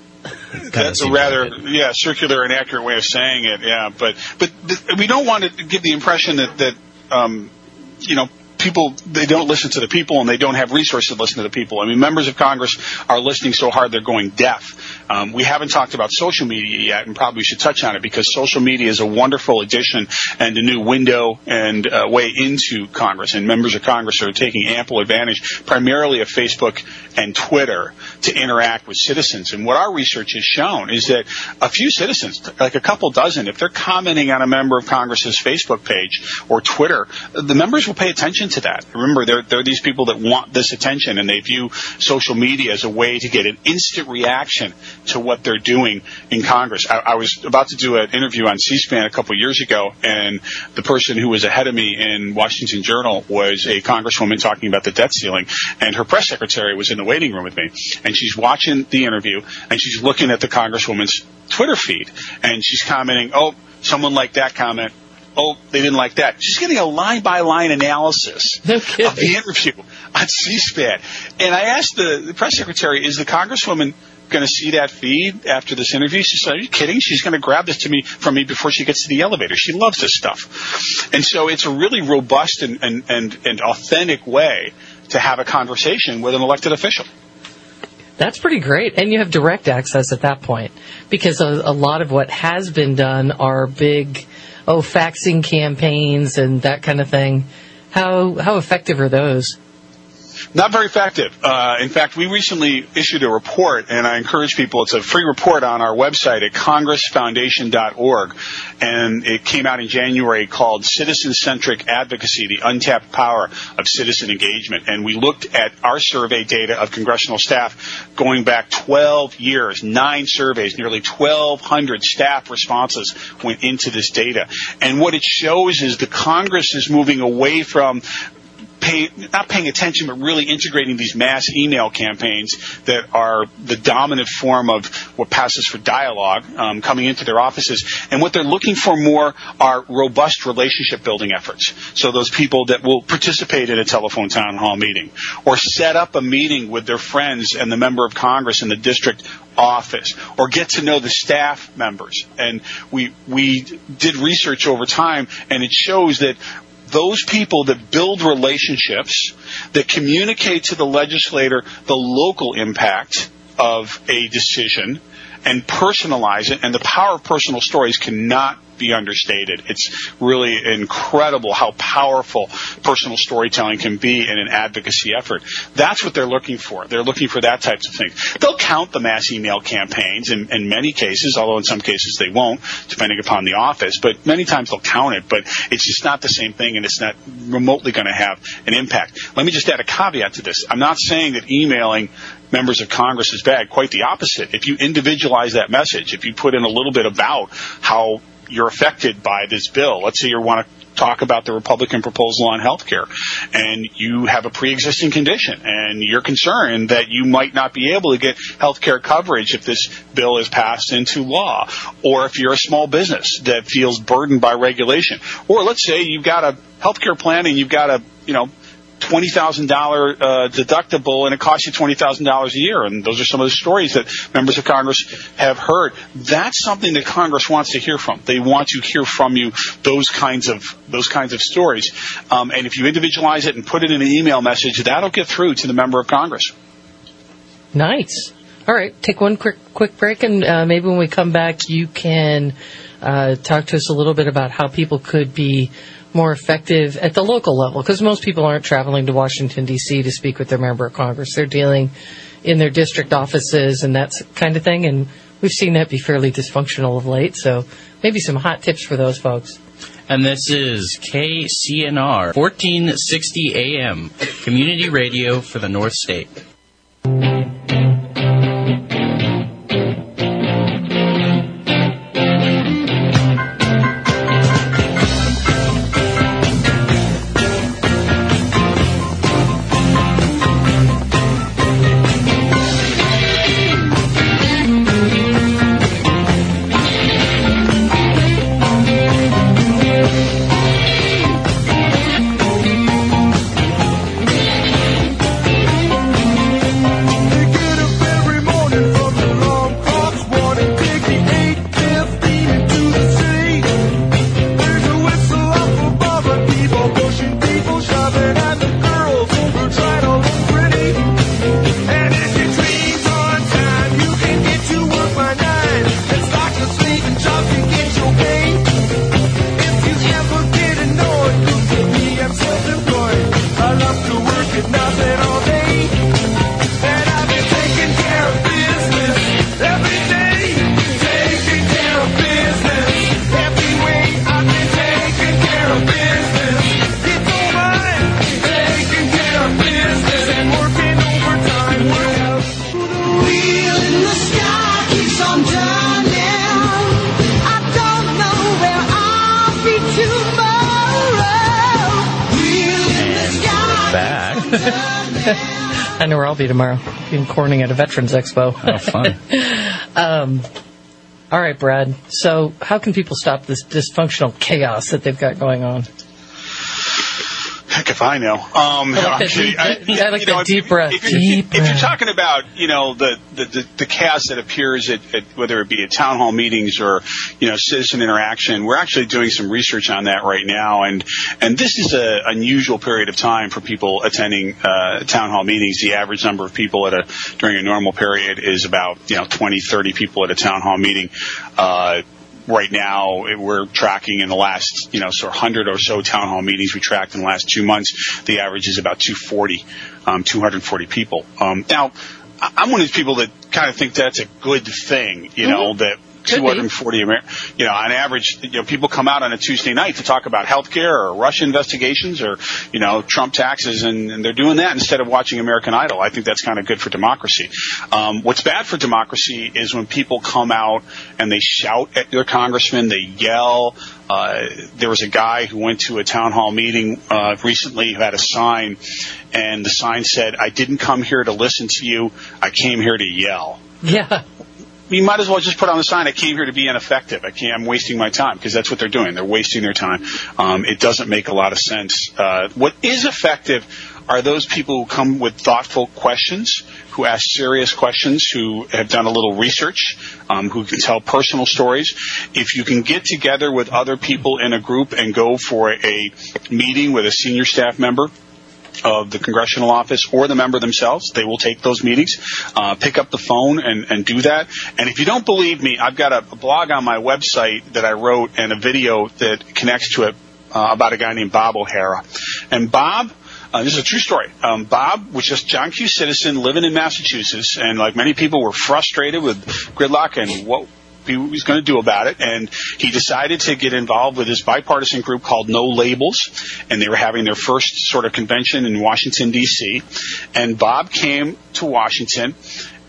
That's a rather, like yeah, circular and accurate way of saying it, yeah. But but th- we don't want to give the impression that, that um, you know, people, they don't listen to the people and they don't have resources to listen to the people. I mean, members of Congress are listening so hard they're going deaf. Um, we haven't talked about social media yet, and probably should touch on it because social media is a wonderful addition and a new window and uh, way into Congress. And members of Congress are taking ample advantage, primarily of Facebook and Twitter, to interact with citizens. And what our research has shown is that a few citizens, like a couple dozen, if they're commenting on a member of Congress's Facebook page or Twitter, the members will pay attention to that. Remember, they're, they're these people that want this attention, and they view social media as a way to get an instant reaction to what they're doing in Congress. I, I was about to do an interview on C-SPAN a couple years ago, and the person who was ahead of me in Washington Journal was a congresswoman talking about the debt ceiling, and her press secretary was in the waiting room with me, and she's watching the interview, and she's looking at the congresswoman's Twitter feed, and she's commenting, oh, someone liked that comment. Oh, they didn't like that. She's getting a line-by-line analysis no of the interview on C-SPAN. And I asked the, the press secretary, is the congresswoman going to see that feed after this interview? She said, are you kidding? She's going to grab this to me from me before she gets to the elevator. She loves this stuff. And so it's a really robust and, and, and, and authentic way to have a conversation with an elected official. That's pretty great. And you have direct access at that point, because a, a lot of what has been done are big, oh, faxing campaigns and that kind of thing. How how effective are those? Not very effective. Uh, in fact, we recently issued a report, and I encourage people, it's a free report on our website at congress foundation dot org, and it came out in January called Citizen-Centric Advocacy, the Untapped Power of Citizen Engagement. And we looked at our survey data of congressional staff going back twelve years, nine surveys, nearly twelve hundred staff responses went into this data. And what it shows is the Congress is moving away from Pay, not paying attention, but really integrating these mass email campaigns that are the dominant form of what passes for dialogue um, coming into their offices. And what they're looking for more are robust relationship building efforts. So those people that will participate in a telephone town hall meeting or set up a meeting with their friends and the member of Congress in the district office, or get to know the staff members. And we we did research over time, and it shows that those people that build relationships, that communicate to the legislator the local impact of a decision and personalize it, and the power of personal stories cannot be understated. It's really incredible how powerful personal storytelling can be in an advocacy effort. That's what they're looking for. They're looking for that types of things. They'll count the mass email campaigns in, in many cases, although in some cases they won't, depending upon the office. But many times they'll count it, but it's just not the same thing, and it's not remotely going to have an impact. Let me just add a caveat to this. I'm not saying that emailing members of Congress is bad. Quite the opposite. If you individualize that message, if you put in a little bit about how you're affected by this bill. Let's say you want to talk about the Republican proposal on health care, and you have a pre-existing condition, and you're concerned that you might not be able to get health care coverage if this bill is passed into law, or if you're a small business that feels burdened by regulation, or let's say you've got a health care plan and you've got a, you know, twenty thousand dollars uh, deductible, and it costs you twenty thousand dollars a year. And those are some of the stories that members of Congress have heard. That's something that Congress wants to hear from. They want to hear from you those kinds of those kinds of stories. Um, and if you individualize it and put it in an email message, that'll get through to the member of Congress. Nice. All right, take one quick quick break, and uh, maybe when we come back, you can uh, talk to us a little bit about how people could be more effective at the local level, because most people aren't traveling to Washington, D C to speak with their member of Congress. They're dealing in their district offices and that kind of thing, and we've seen that be fairly dysfunctional of late, so maybe some hot tips for those folks. And this is K C N R, fourteen sixty A M, community radio for the North State. I know where I'll be tomorrow, being corning at a Veterans Expo. Oh, fun. um, all right, Brad. So how can people stop this dysfunctional chaos that they've got going on? Heck if I know. Um, I like actually, that I, deep, I like that know, deep if, breath. If, you're, deep if, if you're breath. talking about, you know, the, the, the, the chaos that appears at, at whether it be at town hall meetings or, you know, citizen interaction, we're actually doing some research on that right now. And, and this is an unusual period of time for people attending uh, town hall meetings. The average number of people at a during a normal period is about, you know, twenty, thirty people at a town hall meeting. Uh, Right now, we're tracking in the last, you know, sort of one hundred or so town hall meetings we tracked in the last two months. The average is about two forty, um, two hundred forty people. Um, now, I'm one of these people that kind of think that's a good thing, you know, mm-hmm. that two hundred forty, you know, on average, you know, people come out on a Tuesday night to talk about health care or Russia investigations or, you know, Trump taxes, and, and they're doing that instead of watching American Idol. I think that's kind of good for democracy. Um, what's bad for democracy is when people come out and they shout at their congressman, they yell. Uh, there was a guy who went to a town hall meeting uh, recently who had a sign, and the sign said, "I didn't come here to listen to you. I came here to yell." Yeah. You might as well just put on the sign, "I came here to be ineffective. I can't, I'm wasting my time," because that's what they're doing. They're wasting their time. Um, it doesn't make a lot of sense. Uh, what is effective are those people who come with thoughtful questions, who ask serious questions, who have done a little research, um, who can tell personal stories. If you can get together with other people in a group and go for a meeting with a senior staff member of the congressional office or the member themselves, they will take those meetings, uh, pick up the phone and, and do that. And if you don't believe me, I've got a, a blog on my website that I wrote and a video that connects to it uh, about a guy named Bob O'Hara. And Bob, uh, this is a true story. Um, Bob was just John Q. citizen living in Massachusetts, and like many people were frustrated with gridlock and what he was going to do about it, and he decided to get involved with this bipartisan group called No Labels, and they were having their first sort of convention in Washington, D C, and Bob came to Washington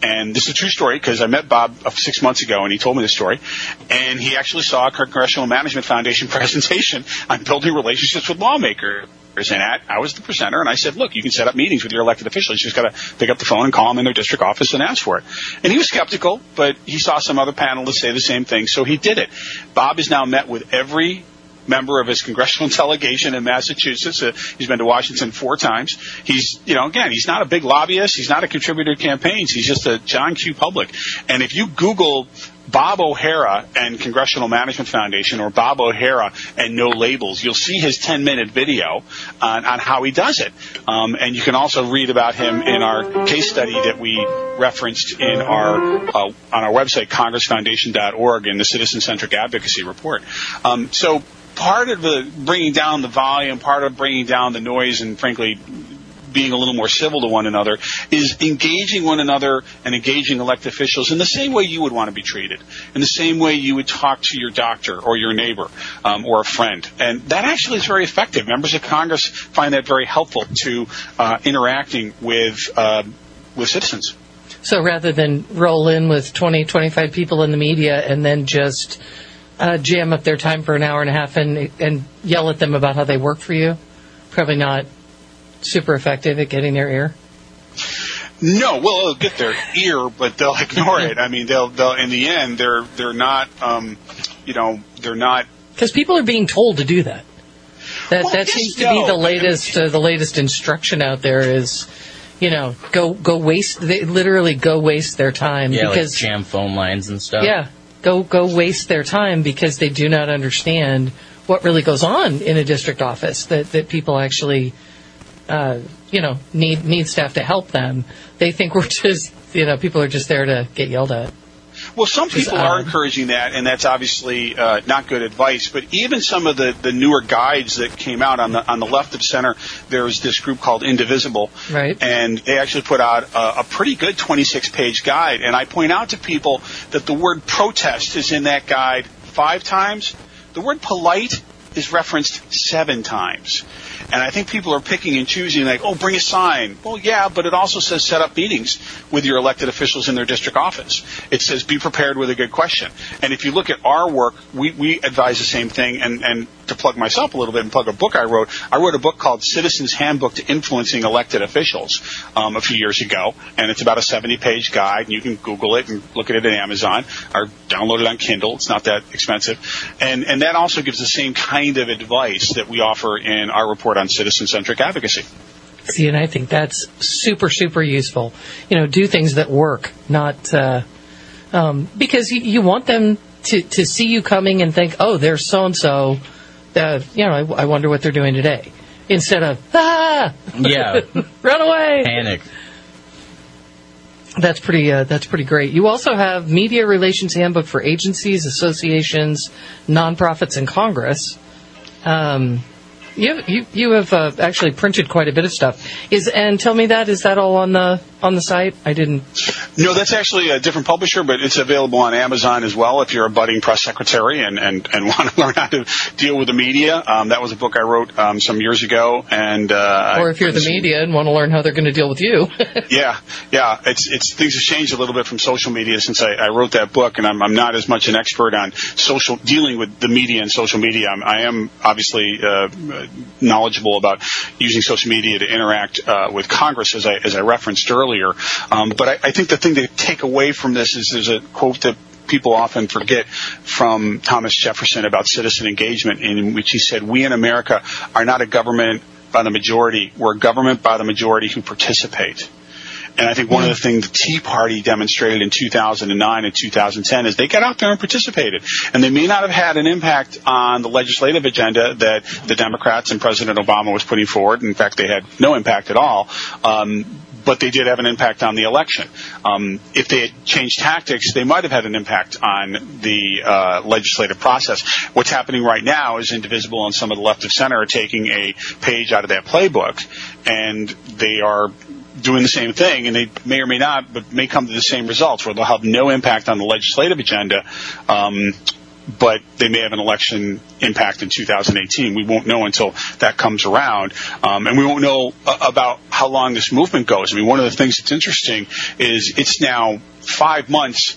And this is a true story because I met Bob uh, six months ago, and he told me this story. And he actually saw a Congressional Management Foundation presentation on building relationships with lawmakers. And at, I was the presenter, and I said, look, you can set up meetings with your elected officials. You just got to pick up the phone and call them in their district office and ask for it. And he was skeptical, but he saw some other panelists say the same thing, so he did it. Bob has now met with every member of his congressional delegation in Massachusetts. Uh, he's been to Washington four times. He's, you know, again, he's not a big lobbyist. He's not a contributor to campaigns. He's just a John Q. Public. And if you Google Bob O'Hara and Congressional Management Foundation or Bob O'Hara and No Labels, you'll see his ten-minute video on, on how he does it. Um, and you can also read about him in our case study that we referenced in our uh, on our website, congress foundation dot org, in the Citizen-Centric Advocacy Report. Um, so part of the bringing down the volume, part of bringing down the noise, and frankly being a little more civil to one another, is engaging one another and engaging elected officials in the same way you would want to be treated, in the same way you would talk to your doctor or your neighbor um, or a friend. And that actually is very effective. Members of Congress find that very helpful to uh, interacting with uh, with citizens. So rather than roll in with twenty, twenty-five people in the media and then just uh, jam up their time for an hour and a half and, and yell at them about how they work for you, probably not super effective at getting their ear? No, well, they'll get their ear, but they'll ignore it. I mean, they'll, they'll in the end, they're they're not, um, you know, they're not. Because people are being told to do that. That well, that yes, seems to no. be the latest uh, the latest instruction out there is, you know, go go waste. They literally go waste their time Yeah, because like jam phone lines and stuff. Yeah, go go waste their time because they do not understand what really goes on in a district office. That that people actually. Uh, you know, need need staff to help them. They think we're just, you know, people are just there to get yelled at. Well, some people Just, are um, encouraging that, and that's obviously uh, not good advice. But even some of the, the newer guides that came out on the on the left of center, there's this group called Indivisible, right? And they actually put out a, a pretty good twenty-six page guide. And I point out to people that the word protest is in that guide five times. The word polite is referenced seven times. And I think people are picking and choosing, like, oh, bring a sign. Well, yeah, but it also says set up meetings with your elected officials in their district office. It says be prepared with a good question. And if you look at our work, we, we advise the same thing. And, and to plug myself a little bit and plug a book I wrote, I wrote a book called Citizens Handbook to Influencing Elected Officials um, a few years ago. And it's about a seventy page guide. And you can Google it and look at it at Amazon or download it on Kindle. It's not that expensive. And, and that also gives the same kind of advice that we offer in our report on citizen-centric advocacy. See, and I think that's super, super useful. You know, do things that work, not uh, um, because you, you want them to, to see you coming and think, oh, there's so-and-so, uh, you know, I, I wonder what they're doing today. Instead of, ah! Yeah. Run away! Panic. That's pretty. Uh, that's pretty great. You also have Media Relations Handbook for agencies, associations, nonprofits, and Congress. Um, you you you have uh, actually printed quite a bit of stuff. Is and tell me that is that all on the on the site? I didn't. No, that's actually a different publisher, but it's available on Amazon as well if you're a budding press secretary and, and, and want to learn how to deal with the media. Um, that was a book I wrote um, some years ago. and uh, Or if you're the media and want to learn how they're going to deal with you. yeah, yeah. It's it's things have changed a little bit from social media since I, I wrote that book, and I'm, I'm not as much an expert on social dealing with the media and social media. I'm, I am obviously uh, knowledgeable about using social media to interact uh, with Congress, as I as I referenced earlier. Um, but I, I think the thing to take away from this is there's a quote that people often forget from Thomas Jefferson about citizen engagement, in which he said, "We in America are not a government by the majority. We're a government by the majority who participate." And I think one of the things the Tea Party demonstrated in two thousand nine and two thousand ten is they got out there and participated. And they may not have had an impact on the legislative agenda that the Democrats and President Obama was putting forward. In fact, they had no impact at all. Um, but they did have an impact on the election. Um, if they had changed tactics, they might have had an impact on the uh, legislative process. What's happening right now is Indivisible and some of the left of center are taking a page out of that playbook, and they are doing the same thing, and they may or may not, but may come to the same results, where they'll have no impact on the legislative agenda, um, but they may have an election impact in two thousand eighteen. We won't know until that comes around, um, and we won't know uh, about how long this movement goes. I mean, one of the things that's interesting is it's now five months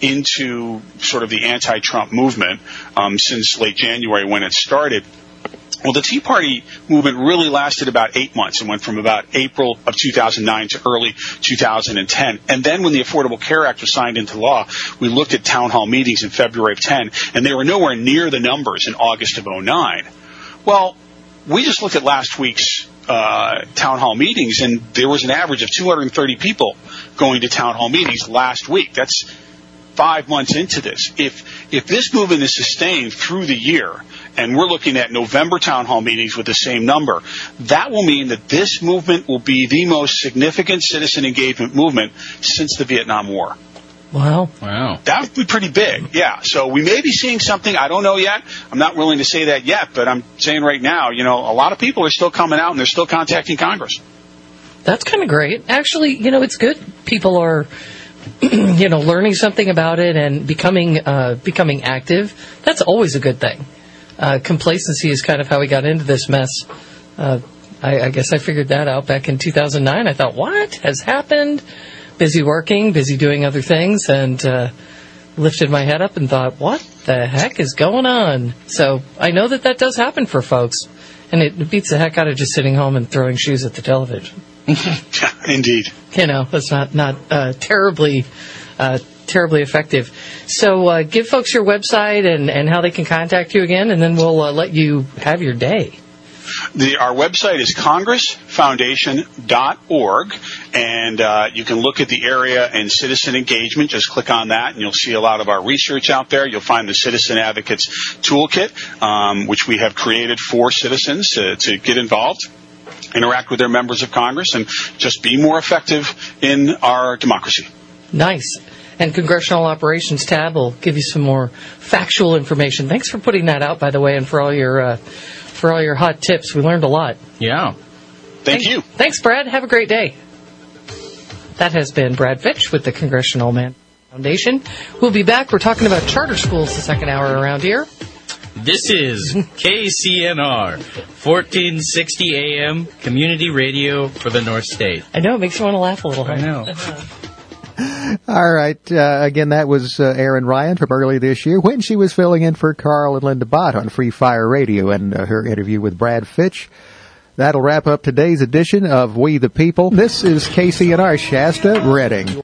into sort of the anti-Trump movement um, since late January when it started. Well, the Tea Party movement really lasted about eight months and went from about April of two thousand nine to early two thousand ten. And then when the Affordable Care Act was signed into law, we looked at town hall meetings in February of ten, and they were nowhere near the numbers in August of oh nine. Well, we just looked at last week's uh, town hall meetings, and there was an average of two hundred thirty people going to town hall meetings last week. That's five months into this. If if this movement is sustained through the year, and we're looking at November town hall meetings with the same number, that will mean that this movement will be the most significant citizen engagement movement since the Vietnam War. Wow. Wow. That would be pretty big, yeah. So we may be seeing something. I don't know yet. I'm not willing to say that yet, but I'm saying right now, you know, a lot of people are still coming out and they're still contacting Congress. That's kind of great. Actually, you know, it's good. People are, you know, learning something about it and becoming uh, becoming active. That's always a good thing. Uh, complacency is kind of how we got into this mess. Uh, I, I guess I figured that out back in two thousand nine. I thought, what has happened? Busy working, busy doing other things, and uh, lifted my head up and thought, what the heck is going on? So I know that that does happen for folks, and it beats the heck out of just sitting home and throwing shoes at the television. Indeed. You know, that's not, not uh, terribly... Uh, terribly effective. So uh, give folks your website and, and how they can contact you again, and then we'll uh, let you have your day. The, our website is congress foundation dot org, and uh, you can look at the area and citizen engagement. Just click on that, and you'll see a lot of our research out there. You'll find the Citizen Advocates Toolkit, um, which we have created for citizens to, to get involved, interact with their members of Congress, and just be more effective in our democracy. Nice. And Congressional Operations tab will give you some more factual information. Thanks for putting that out, by the way, and for all your uh, for all your hot tips. We learned a lot. Yeah. Thank Thanks, you. Thanks, Brad. Have a great day. That has been Brad Fitch with the Congressional Man Foundation. We'll be back. We're talking about charter schools the second hour around here. This is K C N R, fourteen sixty A M, community radio for the North State. I know, it makes you want to laugh a little. I know. All right. Uh, again, that was uh, Erin Ryan from early this year when she was filling in for Carl and Linda Bott on Free Fire Radio and uh, her interview with Brad Fitch. That'll wrap up today's edition of We the People. This is K C N R Shasta Redding.